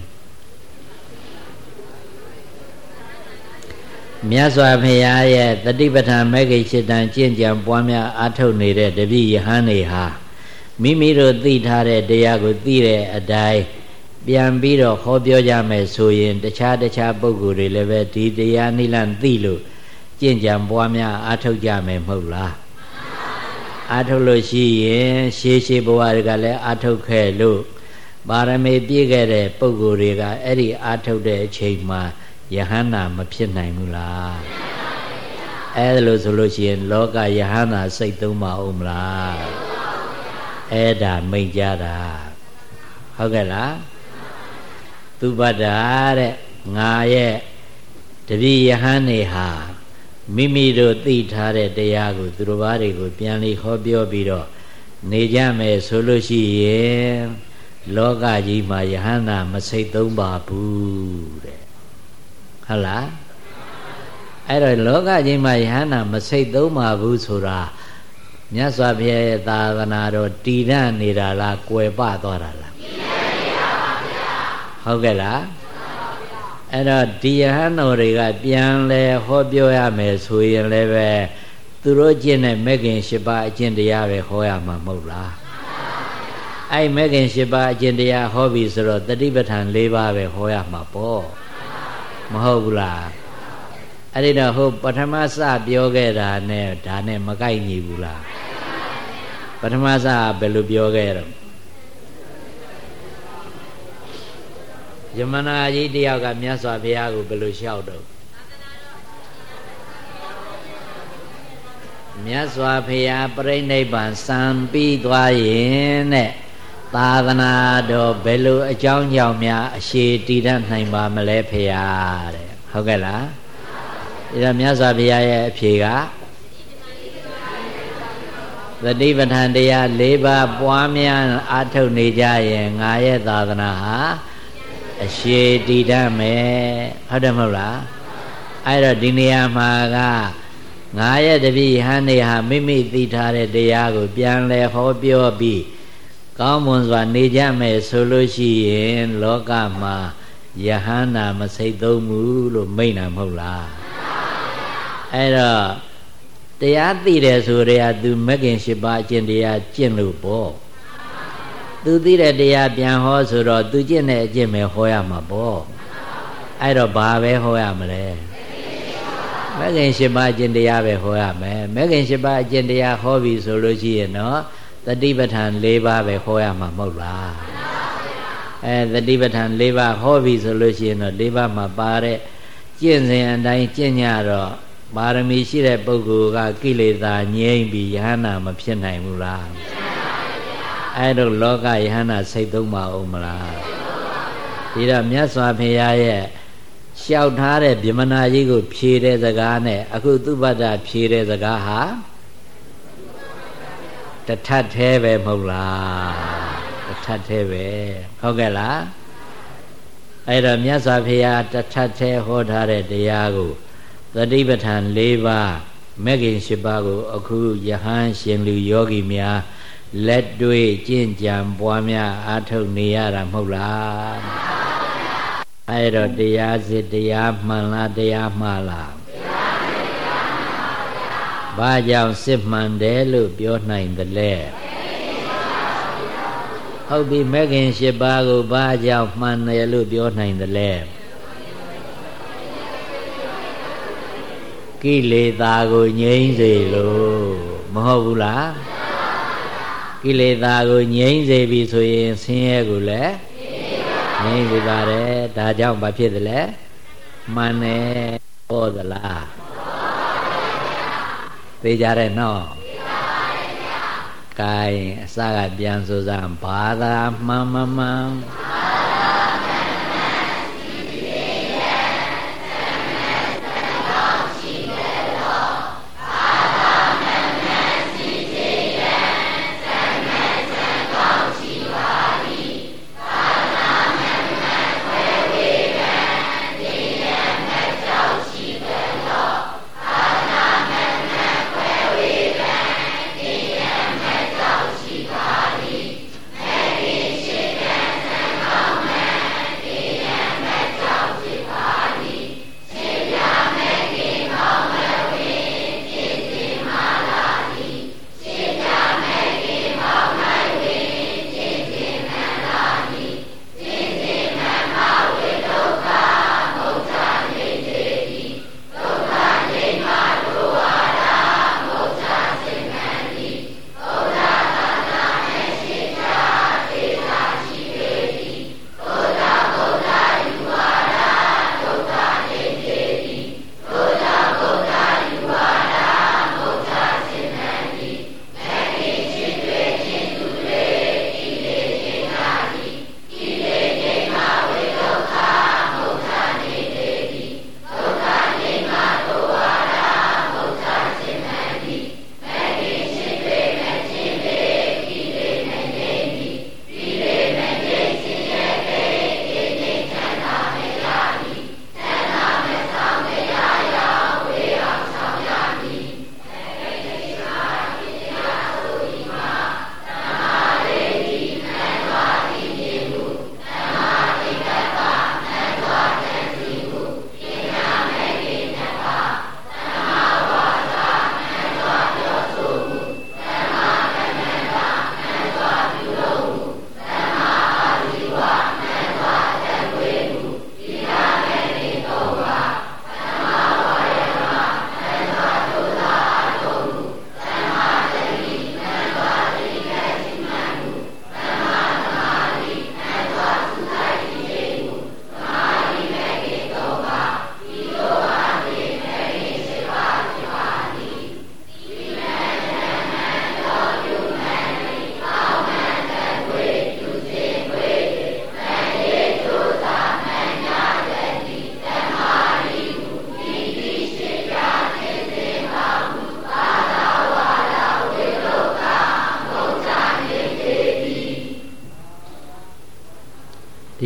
မြတ်စွာဘုရားရဲ့တတိပဋ္ဌာန်မဂ္ဂင်၈တန်ကျင့်ကြံပွားများအားထုတ်နေတဲ့တပည့်ယဟန်တွေဟာမိမိတို့သိထားတဲ့တရားကိုသိတဲ့အတိုင်းပြန်ပြီးတော့ဟောပြောကြမယ်ဆိုရင်တခြားတခြားပုဂ္ဂိုလ်တွေလည်းပဲဒီတရားနိလန့်သိလို့ကျင့်ကြံပွားများအားထုတ်ကြမယ်မဟုတ်လားအားထုတ်လို့ရှိရင်ရှေးရှေးဘဝတွေကလည်းအားထုတ်ခဲ့လို့ပါရမီပြည့်ခဲ့တဲ့ပုဂ္ဂိုလ်တွေကအဲ့ဒီအားထုတ်တဲ့အချိန်မှာယဟန္တာမဖြစ်နိုင်ဘူးလားအဲ့ဒါလို့ဆိုလို့ရှိရင်လောကယဟန္တာစိတ်သုံးပါဦးမလားအဲ့ဒါမိတ်ကြတာဟုတ်ကဲ့လားသူပတ္တာတဲ့ငါရဲ့တပည့်ယဟန်နေဟာမိမိတို့သိထားတဲ့တရားကိုသူတို့ဘာတွေကိုပြန်လေဟောပြောပြီးတော့နေကြမယ်ဆိုလို့ရှိရင်လောကကြီးမှာယဟန္တာမစိတ်သုံးပါဘူးတဲ့ဟုတ်လားအဲ့တော့လောကကြီးမှာယဟန္တာမစိတ်သုံးပါဘူးဆိုတာမြတ်စွာဘုရားရဲ့သာသနာတော်တည်ရနေတာလားကွယ်ပသွားတာလားတည်ရနေတာပါဗျာဟုတ်ကဲ့လားအဲ့တော့ဒီယဟန်တော်တွေကပြန်လဲဟောပြောရမယ်ဆိုရင်လည်းပဲသူတို့ကျင့်တဲ့မဂ္ဂင်၈ပါးအကျင့်တရားပဲဟောရမှာမဟုတ်လားအဲ့မဂ္ဂင်၈ပါးအကျင့်တရားဟောပြီဆိုတော့တတိပဋ္ဌာန်၄ပါးပဲဟောရမှာပေါ့မဟုတ်ဘူးလားအဲ့ဒီတော့ဟိုပထမစပြောခဲ့တာနဲ့ဒါနဲ့မကိုက်ညီဘူးလားပထမစဘယ်လိုပြောခဲ့တော့ယမနာကြီးတယောက်ကမြတ်စွာဘုရားကိုဘယ်လိုလျှောက်တော့မြတ်စွာဘုရားပြိဋိဘံစံပြီးသွားရင်တဲ့သာသနာတော်ဘယ်လိုအကြောင်းကြောင့်များအရှိတည်တတ်နိုင်ပါမလဲဖေဟာတဲ့ဟုတ်ကဲ့လားဒါမြတ်စွာဘုရားရဲ့အဖြေကသတိပဋ္ဌာန်တရား၄ပါးပွားများအားထုတ်နေကြရင်ငါရဲ့သာသနာဟာအရှိတည်တတ်မယ်ဟုတ်တယ်မဟုတ်လားအဲ့တော့ဒီနေရာမှာကငါရဲ့တပည့်ဟန်နေဟာမိမိသိထားတဲ့တရားကိုပြန်လဲဟောပြောပြီးကောင်းမွန်စွာနေကြမယ်ဆိုလို့ရှိရင်လောကမှာယဟန္တာမစိတ်သုံးဘူးလို့မိန့်တာမဟုတ်လားအဲ့တော့တရားသိတယ်ဆိုရဲကသူမဂ္ဂင်၈ပါးအကျင့်တရားကျင့်လို့ပေါ့သူသိတဲ့တရားပြန်ဟောဆိုတော့သူကျင့်တဲ့အကျင့်ပဲဟောရမှာပေါ့အဲ့တော့ဘာပဲဟောရမလဲမဂ္ဂင်၈ပါးအကျင့်တရားပဲဟောရမယ်မဂ္ဂင်၈ပါးအကျင့်တရားဟောပြီဆိုလို့ရှိရင်တော့တတိပဋ္ဌာန်၄ပါးပဲဟောရမှာမဟုတ်လားအဲတတိပဋ္ဌာန်၄ပါးဟောပြီဆိုလို့ရှိရင်တော့၄ပါးမှာပါတဲ့ကျင့်စဉ်အတိုင်းကျင့်ကြတော့ပါရမီရှိတဲ့ပုဂ္ဂိုလ်ကကိလေသာငြိမ့်ပြီးယဟန္တာမဖြစ်နိုင်ဘူးလားအဲ့တော့လောကယဟန္တာစိတ်သုံးပါအောင်မလားဒီတော့မြတ်စွာဘုရားရဲ့လျှောက်ထားတဲ့ဗြဟ္မဏကြီးကိုဖြေတဲ့စကားနဲ့အခုသူပတ္တဖြေတဲ့စကားဟာတထပ်သေးပဲမဟုတ်လားတထပ်သေးပဲဟုတ်ကဲ့လားအဲ့တော့မြတ်စွာဘုရားတထပ်သေးဟောထားတဲ့တရားကိုသတိပဋ္ဌာန်၄ပါးမဂ္ဂင်၈ပါးကိုအခုယဟန်ရှင်လူယောဂီများလက်တွေ့ကျင့်ကြံပွားများအားထုတ်နေရတာမဟုတ်လားအဲ့တော့တရားစစ်တရားမှန်လားတရားမှားလားဘာကြောင့်စစ်မှန်တယ်လို့ပြောနိုင်သလဲဟုတ်ပြီမဂ္ဂင်၈ပါးကိုဘာကြောင့်မှန်တယ်လို့ပြောနိုင်သလဲကိလေသာကိုငြိမ်းစေလို့မဟုတ်ဘူးလားကိလေသာကိုငြိမ်းစေပြီဆိုရင်ဆင်းရဲကိုလည်းငြိမ်းစေပါတယ်ဒါကြောင့်ဘာဖြစ်သလဲမှန်တယ်ဟောသလားသိကြတယ်နော်ကဲအစကပြန်ဆိုစမ်းဘာသာမှန်မှန်မှန်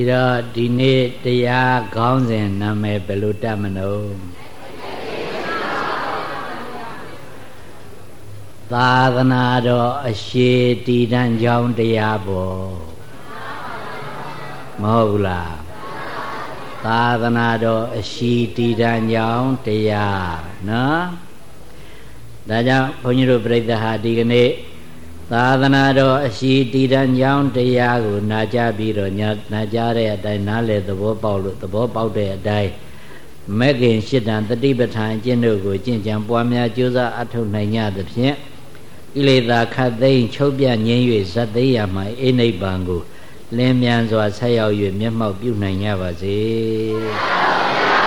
တော့ဒီနေ့တရားခေါင်းစဉ်နာမည်ဘယ်လိုတတ်မလို့သာသနာတော်အရှိတည်တံ့ကြောင်းတရားပေါ်မဟုတ်ဘူးလားသာသနာတော်အရှိတည်တံ့ကြောင်းတရားနော်ဒါကြောင့်ဘုန်းကြီးတို့ပြိဿဟာဒီကနေ့သာသနာတော်အရှိတည်တံ့ကြောင်းတရားကိုနာကြားပြီးတော့နာကြားတဲ့အတိုင်းနားလည်သဘောပေါက်လို့သဘောပေါက်တဲ့အတိုင်းမဂ္ဂင်၈တန်တတိပဋ္ဌာန်ကျင့်တို့ကိုကျင့်ကြံပွားများကြိုးစားအထောက်နိုင်ကြသဖြင့်ကိလေသာခတ်သိမ်းချုပ်ပြငြိမ်း၍ဇတ်သိမ်းရမှအိနိဗ္ဗာန်ကိုလင်းမြန်စွာဆက်ရောက်၍မျက်မှောက်ပြုနိုင်ကြပါစေ။